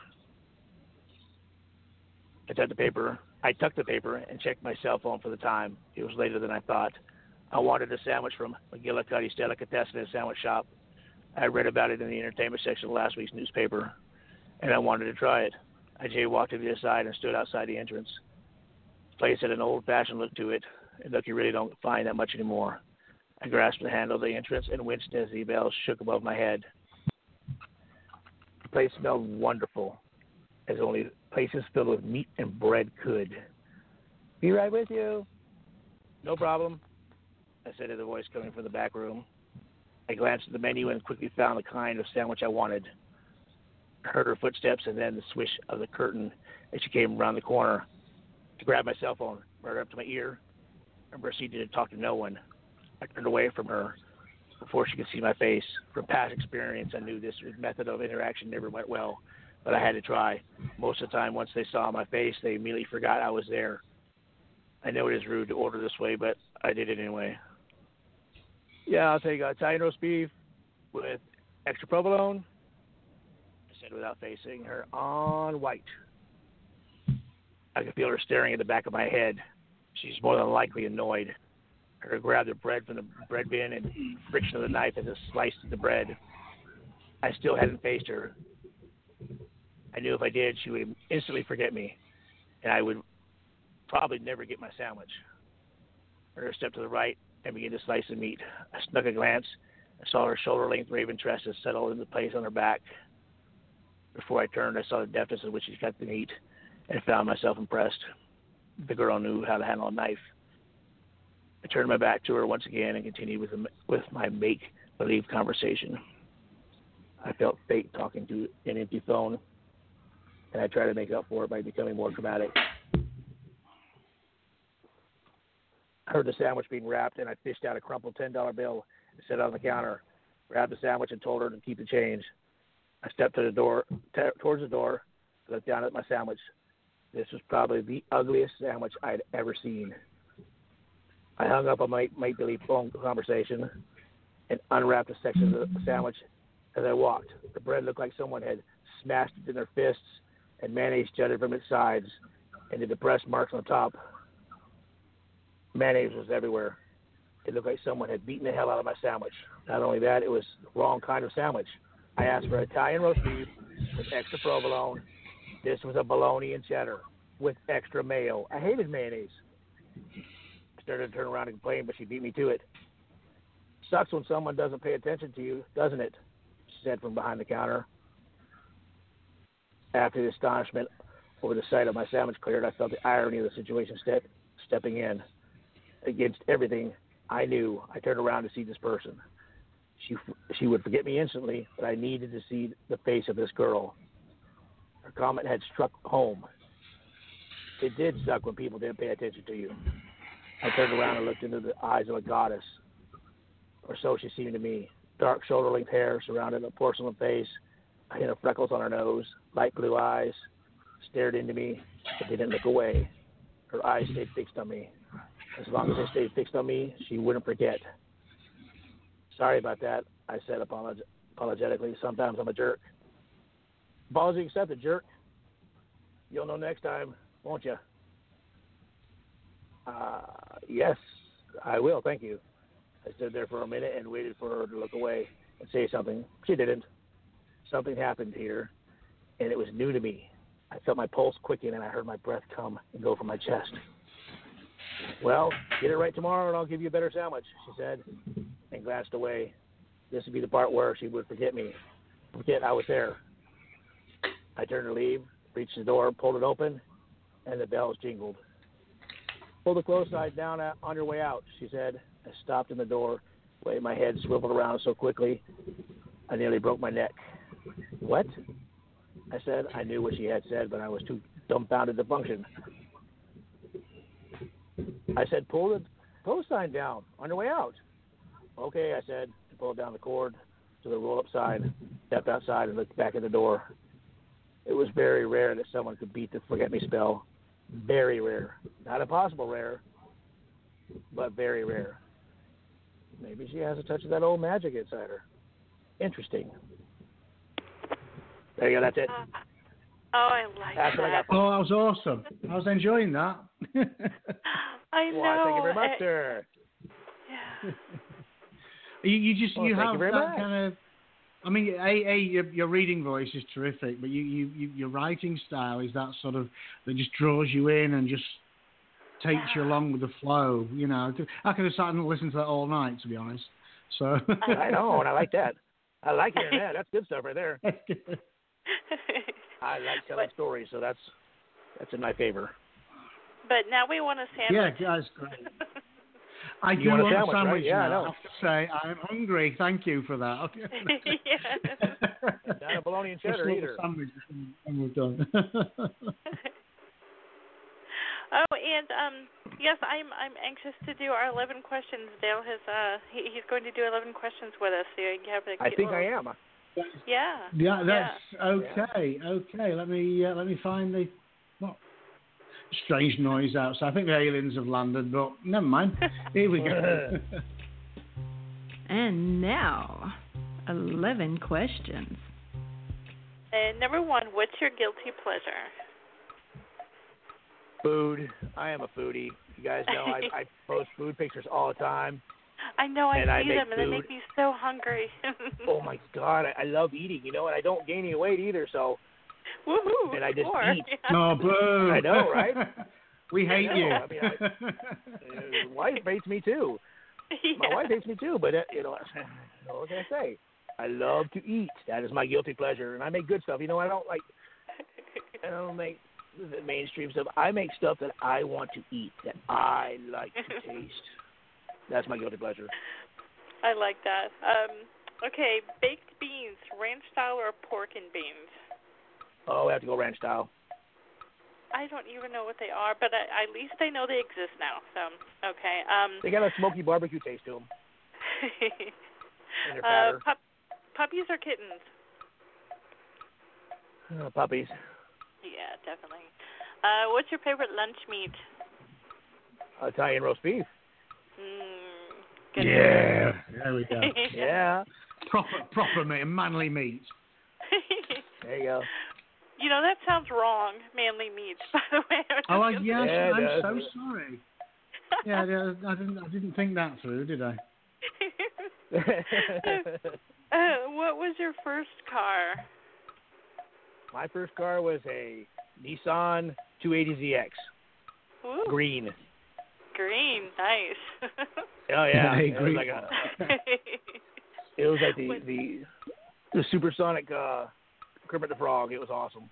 I took the paper. I tucked the paper and checked my cell phone for the time. It was later than I thought. I wanted a sandwich from McGillicuddy's Delicatessen and Sandwich Shop. I read about it in the entertainment section of last week's newspaper, and I wanted to try it. I jaywalked to the side and stood outside the entrance. The place had an old-fashioned look to it, a look you really don't find that much anymore. I grasped the handle of the entrance and winced as the bells shook above my head. The place smelled wonderful, as only places filled with meat and bread could. Be right with you. No problem, I said to the voice coming from the back room. I glanced at the menu and quickly found the kind of sandwich I wanted. I heard her footsteps and then the swish of the curtain as she came around the corner. I grabbed my cell phone, brought it up to my ear, and proceeded to talk to no one. I turned away from her before she could see my face. From past experience, I knew this method of interaction never went well, but I had to try. Most of the time, once they saw my face, they immediately forgot I was there. I know it is rude to order this way, but I did it anyway. Yeah, I'll take a Italian roast beef with extra provolone, I said without facing her on white. I could feel her staring at the back of my head. She's more than likely annoyed. I heard her grab the bread from the bread bin and friction of the knife as it sliced the bread. I still hadn't faced her. I knew if I did, she would instantly forget me, and I would probably never get my sandwich. I heard her step to the right and began to slice the meat. I snuck a glance and saw her shoulder-length raven tresses settle into place on her back. Before I turned, I saw the deftness in which she cut the meat and found myself impressed. The girl knew how to handle a knife. I turned my back to her once again and continued with, with my make-believe conversation. I felt fate talking to an empty phone, and I tried to make up for it by becoming more dramatic. I heard the sandwich being wrapped, and I fished out a crumpled ten dollar bill and set it on the counter, grabbed the sandwich, and told her to keep the change. I stepped to the door, t- towards the door, and looked down at my sandwich. This was probably the ugliest sandwich I'd ever seen. I hung up on my make-believe phone conversation and unwrapped a section of the sandwich as I walked. The bread looked like someone had smashed it in their fists, and mayonnaise jutted from its sides, and the depressed marks on top. Mayonnaise was everywhere. It looked like someone had beaten the hell out of my sandwich. Not only that, it was the wrong kind of sandwich. I asked for Italian roast beef with extra provolone. This was a bologna and cheddar with extra mayo. I hated mayonnaise. I started to turn around and complain, but she beat me to it. Sucks when someone doesn't pay attention to you, doesn't it? She said from behind the counter. After the astonishment over the sight of my sandwich cleared, I felt the irony of the situation step, stepping in. Against everything I knew, I turned around to see this person. She she would forget me instantly, but I needed to see the face of this girl. Her comment had struck home. It did suck when people didn't pay attention to you. I turned around and looked into the eyes of a goddess, or so she seemed to me. Dark shoulder-length hair surrounded a porcelain face, a hint of freckles on her nose, light blue eyes, stared into me, but didn't look away. Her eyes stayed fixed on me. As long as they stayed fixed on me, she wouldn't forget. Sorry about that, I said apolog- apologetically. Sometimes I'm a jerk. Apology accepted, jerk. You'll know next time, won't you? Uh, yes, I will, thank you. I stood there for a minute and waited for her to look away and say something. She didn't. Something happened here, and it was new to me. I felt my pulse quicken, and I heard my breath come and go from my chest. Well, get it right tomorrow, and I'll give you a better sandwich, she said, and glanced away. This would be the part where she would forget me, forget I was there. I turned to leave, reached the door, pulled it open, and the bells jingled. pull the clothesline down at, on your way out, she said. I stopped in the door, the way my head swiveled around so quickly, I nearly broke my neck. What? I said. I knew what she had said, but I was too dumbfounded to function. I said, pull the clothesline down on your way out. Okay, I said. I pulled down the cord to the roll-up side, stepped outside, and looked back at the door. It was very rare that someone could beat the forget-me spell. Very rare. Not impossible rare, but very rare. Maybe she has a touch of that old magic inside her. Interesting. There you go. That's it. Uh, oh, I like That's that. what I got. Oh, that was awesome. I was enjoying that. I know. Well, thank you very much, I, sir. Yeah. you, you just Well, you thank have you very that much. kind of. I mean, a, a your, your reading voice is terrific, but you, you, you your writing style is that sort of that just draws you in and just takes you along with the flow. You know, I could have sat and listened to that all night, to be honest. So I know, and I like that. I like hearing that. That's good stuff right there. I like telling but, stories, so that's that's in my favor. But now we want a yeah, sandwich. that's great. I You do want a want sandwich, a sandwich right? Yeah, I now. know. I have to say, I'm hungry. Thank you for that. Okay. Yeah. Not a bologna and Just cheddar a little either. sandwich and we're done. Oh, and um, yes, I'm I'm anxious to do our eleven questions. Dale has uh he, he's going to do eleven questions with us. So you have a I cute think little, I am. Yeah. Yeah, that's yeah. okay. Okay, let me uh, let me find the what strange noise outside. I think the aliens have landed, but never mind. Here we go. And now, eleven questions. And number one, what's your guilty pleasure? Food. I am a foodie. You guys know I, I post food pictures all the time. I know I And I see make them, and they food. make me so hungry. Oh my God, I, I love eating. You know, and I don't gain any weight either. So, Woohoo! and I just Score. eat. Yeah. No, boo. I know, right? We I hate know. you. I mean, I, uh, wife hates me too. My Yeah. wife hates me too, but uh, you know, what can I say? I love to eat. That is my guilty pleasure, and I make good stuff. You know, I don't like. I don't make the mainstream stuff. I make stuff that I want to eat, that I like to taste. That's my guilty pleasure. I like that. Um, okay, baked beans, ranch style or pork and beans? Oh, we have to go ranch style. I don't even know what they are, but I, at least I know they exist now. So, okay. Um, They got a smoky barbecue taste to them. And they're uh, fatter. pup, puppies or kittens? Uh, puppies. Yeah, definitely. Uh, what's your favorite lunch meat? Italian roast beef. Mm, good. Yeah, there we go. Yeah. Proper, proper meat, manly meat. There you go. You know, that sounds wrong, manly meats, by the way. Oh, I, yes, Yeah, I'm it so does. sorry. Yeah, yeah, I didn't, I didn't think that through, did I? uh, what was your first car? My first car was a Nissan two eighty Z X. Ooh, Green. green, nice. Oh yeah. Hey, it was green. like a it was like the the, the supersonic uh Kermit the Frog. It was awesome.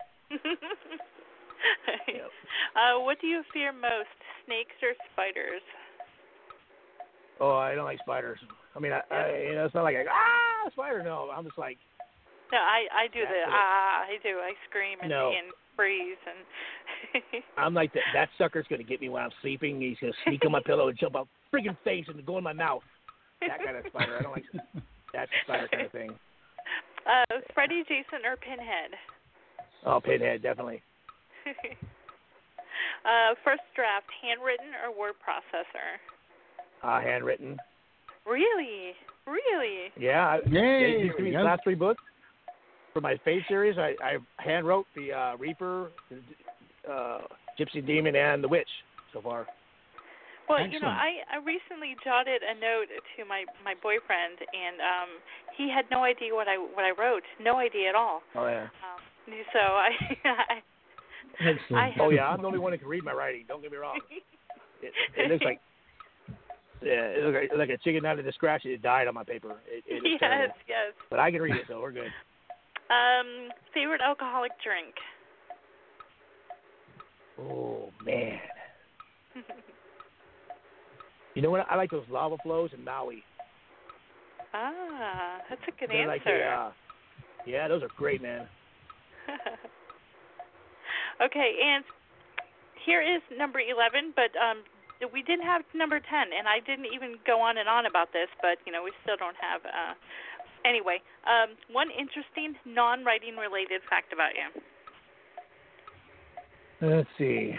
Yep. uh, what do you fear most, snakes or spiders? Oh, I don't like spiders. I mean, I, I you know, it's not like I, ah spider. No, I'm just like No, I I do the That's it. ah, I do. I scream and, No. and freeze and. I'm like that. That sucker's gonna get me when I'm sleeping. He's gonna sneak on my pillow and jump out friggin' face and go in my mouth. That kind of spider. I don't like that spider kind of thing. Uh, Freddy, Jason, or Pinhead? Oh, Pinhead, definitely. uh, first draft, handwritten or word processor? Uh, handwritten. Really, really. Yeah. I, Yay, these, there we these go. last three books for my Fate series, I, I hand wrote the uh, Reaper, uh, Gypsy Demon, and the Witch so far. Well, you know, Excellent. I, I recently jotted a note to my, my boyfriend, and um, he had no idea what I what I wrote, no idea at all. Oh yeah. Um, so I, I, Excellent. I Oh yeah. I'm the only one that can read my writing. Don't get me wrong. It, it looks like yeah, it looks like, like a chicken out of the scratch. It died on my paper. It, it is yes, terrible. yes. But I can read it, so we're good. Um, favorite alcoholic drink? Oh man. You know what? I like those lava flows in Maui. Ah, that's a good They're answer. Like a, uh, yeah, those are great, man. Okay, and here is number eleven, but um, we didn't have number ten, and I didn't even go on and on about this, but, you know, we still don't have... Uh, anyway, um, one interesting non-writing related fact about you. Let's see.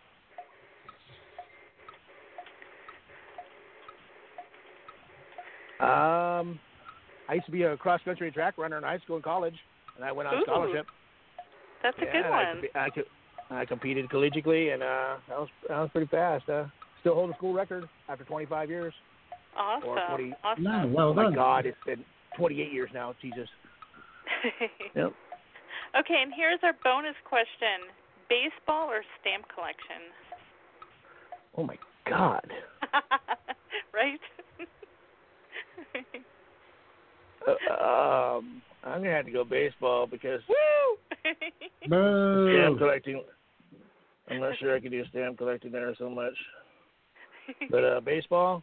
Um, I used to be a cross-country track runner in high school and college, and I went on Ooh, scholarship. That's a yeah, good I, one. I, I competed collegiately, and uh, that was that was pretty fast. Uh, still hold the school record after twenty-five years. Awesome. Or twenty. Awesome. No, well oh my done. God, it's been twenty-eight years now. Jesus. Yep. Okay, and here's our bonus question: baseball or stamp collection? Oh my God. Right. uh, um, I'm gonna have to go baseball because Woo! stamp collecting. I'm not sure I can do stamp collecting there so much. But uh, baseball,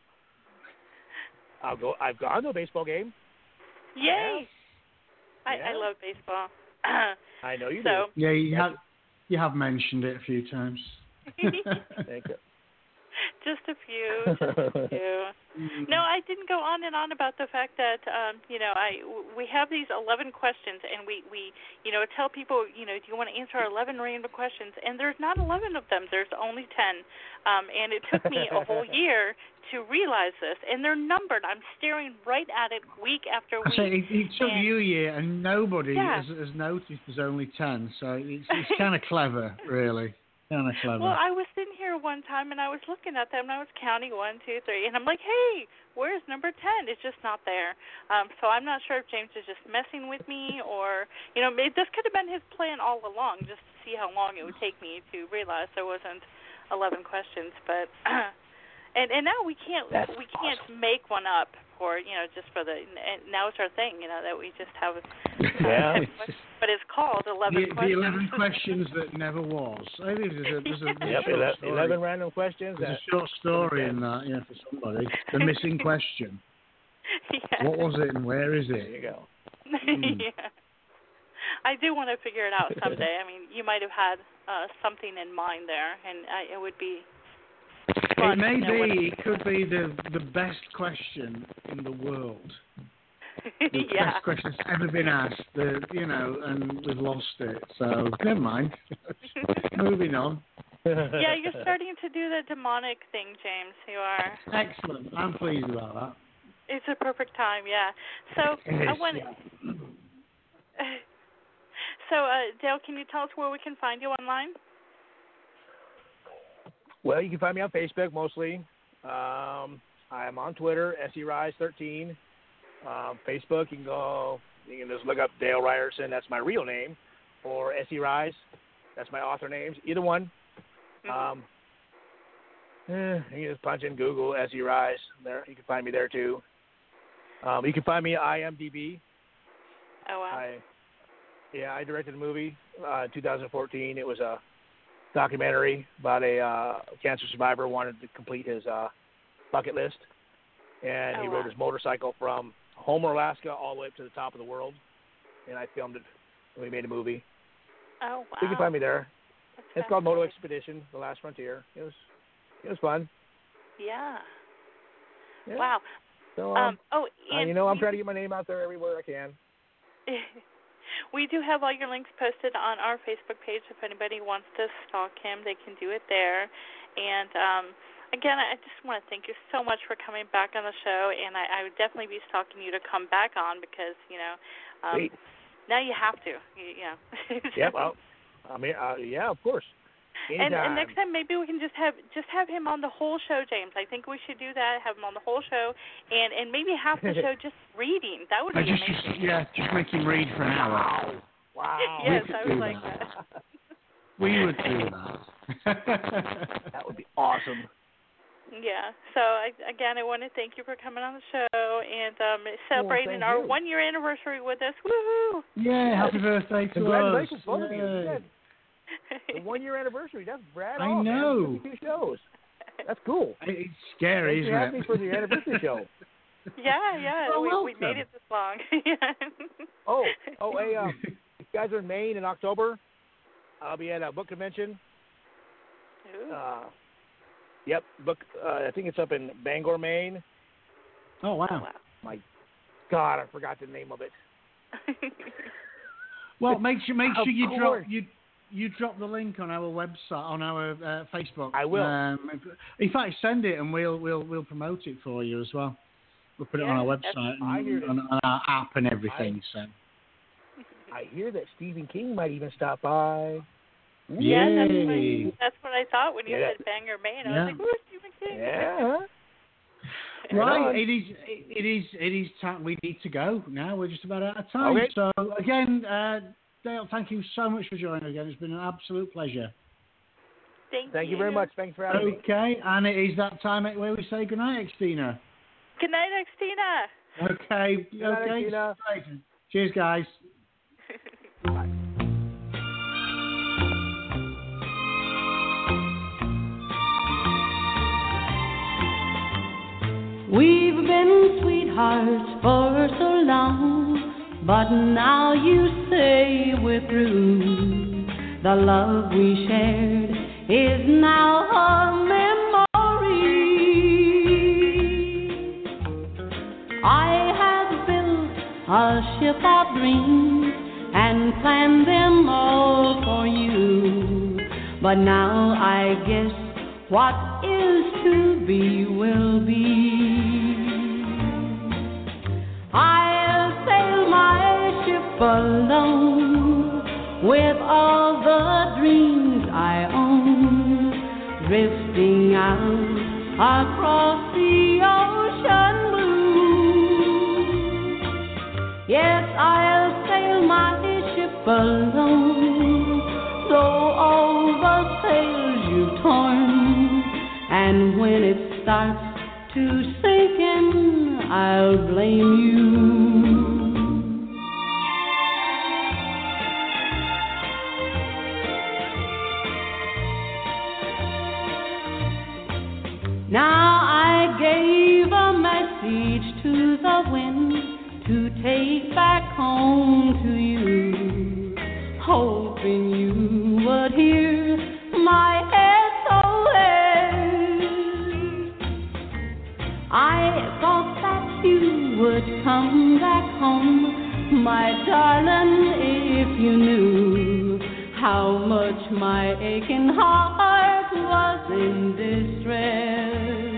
I'll go. I've gone to a baseball game. Yay! I, Yeah. I love baseball. I know you so, do. Yeah, you have you have mentioned it a few times. Thank you. Just a few, just a few. No, I didn't go on and on about the fact that um, you know I we have these eleven questions, and we, we you know tell people, you know, do you want to answer our eleven random questions? And there's not eleven of them. There's only ten. Um, and it took me a whole year to realize this, and they're numbered. I'm staring right at it week after I week. say it, it took and, you a year, and nobody Yeah. has, has noticed there's only ten. So it's it's kind of clever, really. Kind of clever. Well, I was sitting here one time and I was looking at them and I was counting one, two, three, and I'm like, hey, where's number ten? It's just not there. Um, so I'm not sure if James is just messing with me or, you know, maybe this could have been his plan all along, just to see how long it would take me to realize there wasn't eleven questions. But and and now we can't That's we can't make one up for, you know, just for the, and now it's our thing, you know, that we just have. Yeah. But it's called eleven the, questions. the eleven questions that never was. I think there's a, there's a, there's Yep. a short ele- story. Eleven random questions. There's That, a short story in that, yeah, for somebody. The missing question. Yeah. What was it and where is there it? you go. Mm. Yeah. I do want to figure it out someday. I mean, you might have had uh, something in mind there, and I, it would be fun. It may to know what- be, it could be the the best question in the world. The yeah. best question that's ever been asked, the, you know, and we've lost it. So, never mind. Moving on. Yeah, you're starting to do the demonic thing, James. You are. Excellent. I'm pleased about that. It's a perfect time, yeah. So, It I is, want. yeah. So, uh, Dale, can you tell us where we can find you online? Well, you can find me on Facebook mostly. Um, I'm on Twitter, S E Rise thirteen. Um, Facebook, you can go. You can just look up Dale Ryerson. That's my real name, or S E Rise. That's my author names. Either one. Um, eh, you can just punch in Google S E Rise. There, you can find me there too. Um, you can find me at I M D B. Oh wow. I, yeah, I directed a movie uh, in two thousand fourteen. It was a documentary about a uh, cancer survivor who wanted to complete his uh, bucket list, and Oh, he wow. rode his motorcycle from Homer, Alaska, all the way up to the top of the world. And I filmed it, and we made a movie. Oh wow. So you can find me there. That's It's called Moto fantastic. Expedition: The Last Frontier. It was, it was fun. Yeah. Yeah. Wow. So, Um. um, Oh, uh, and you know, I'm we- trying to get my name out there everywhere I can. We do have all your links posted on our Facebook page. If anybody wants to stalk him, they can do it there. And um, again, I just want to thank you so much for coming back on the show. And I, I would definitely be stalking you to come back on because, you know, um, Sweet. now you have to. You, you know. Yeah, well, I mean, uh, yeah, of course. And, Anytime. and next time, maybe we can just have just have him on the whole show, James. I think we should do that. Have him on the whole show, and and maybe half the show just reading. That would I be just, amazing. just, yeah, just make him read for an hour. Wow. Yes, We could I would do like that. that. We would do that. That would be awesome. Yeah. So I, again, I want to thank you for coming on the show and um, celebrating thank our you. one year anniversary with us. Woohoo! Yeah, happy birthday to Congratulations, us. both of you. Yay. The one year anniversary. That's Brad. I all, know. Man. fifty-two shows. That's cool. It's scary, Thanks isn't for it? having me for the anniversary show. Yeah, yeah. Well, we, we welcome. made it this long. Oh, oh, hey, um, if you guys are in Maine in October, I'll be at a book convention. Ooh. Uh, yep, book. Uh, I think it's up in Bangor, Maine. Oh wow. wow. My God, I forgot the name of it. Well, make sure make Of sure you drop course. you you drop the link on our website on our uh, Facebook. I will. Um, in fact, send it and we'll we'll we'll promote it for you as well. We'll put it on Yeah, our that's- website I hear and it. on, on our app and everything. So. I hear that Stephen King might even stop by. Yeah, that's what, Yay. that's what I thought when you Yeah. said Bangor, Maine. I Yeah. was like, ooh, Stephen King. Yeah. Right, on. it is. It is. It is time. We need to go now. We're just about out of time. Okay. So again, uh, Dale, thank you so much for joining again. It's been an absolute pleasure. Thank, Thank you very much. Thanks for having me. Okay, and it is that time where we say goodnight, Xtina. Good night, Xtina. Okay. Good night, okay. Xtina. Cheers, guys. We've been sweethearts for so long, but now you say we're through. The love we shared is now a memory. I have built a ship of dreams and planned them all for you, but now I guess what is to be will be. I'll sail my ship alone with all the dreams I own, drifting out across the ocean blue. Yes, I'll sail my ship alone, though all the sails you've torn. And when it starts to sink in, I'll blame you. Now I gave a message to the wind to take back home to you, hoping you would hear my S O S. I thought that you would come back home, my darling, if you knew how much my aching heart was in distress.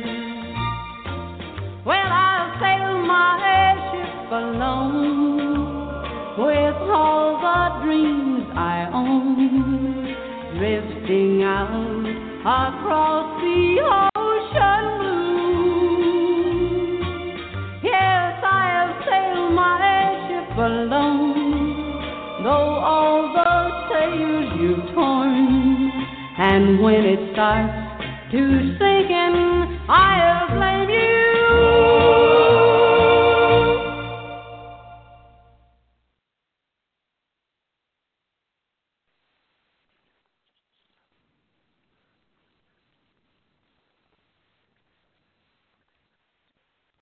Well, I'll sail my ship alone with all the dreams I own, drifting out across the ocean blue. Yes, I'll sail my ship alone, though all the sails you've torn. And when it starts to sink in, I'll blame you.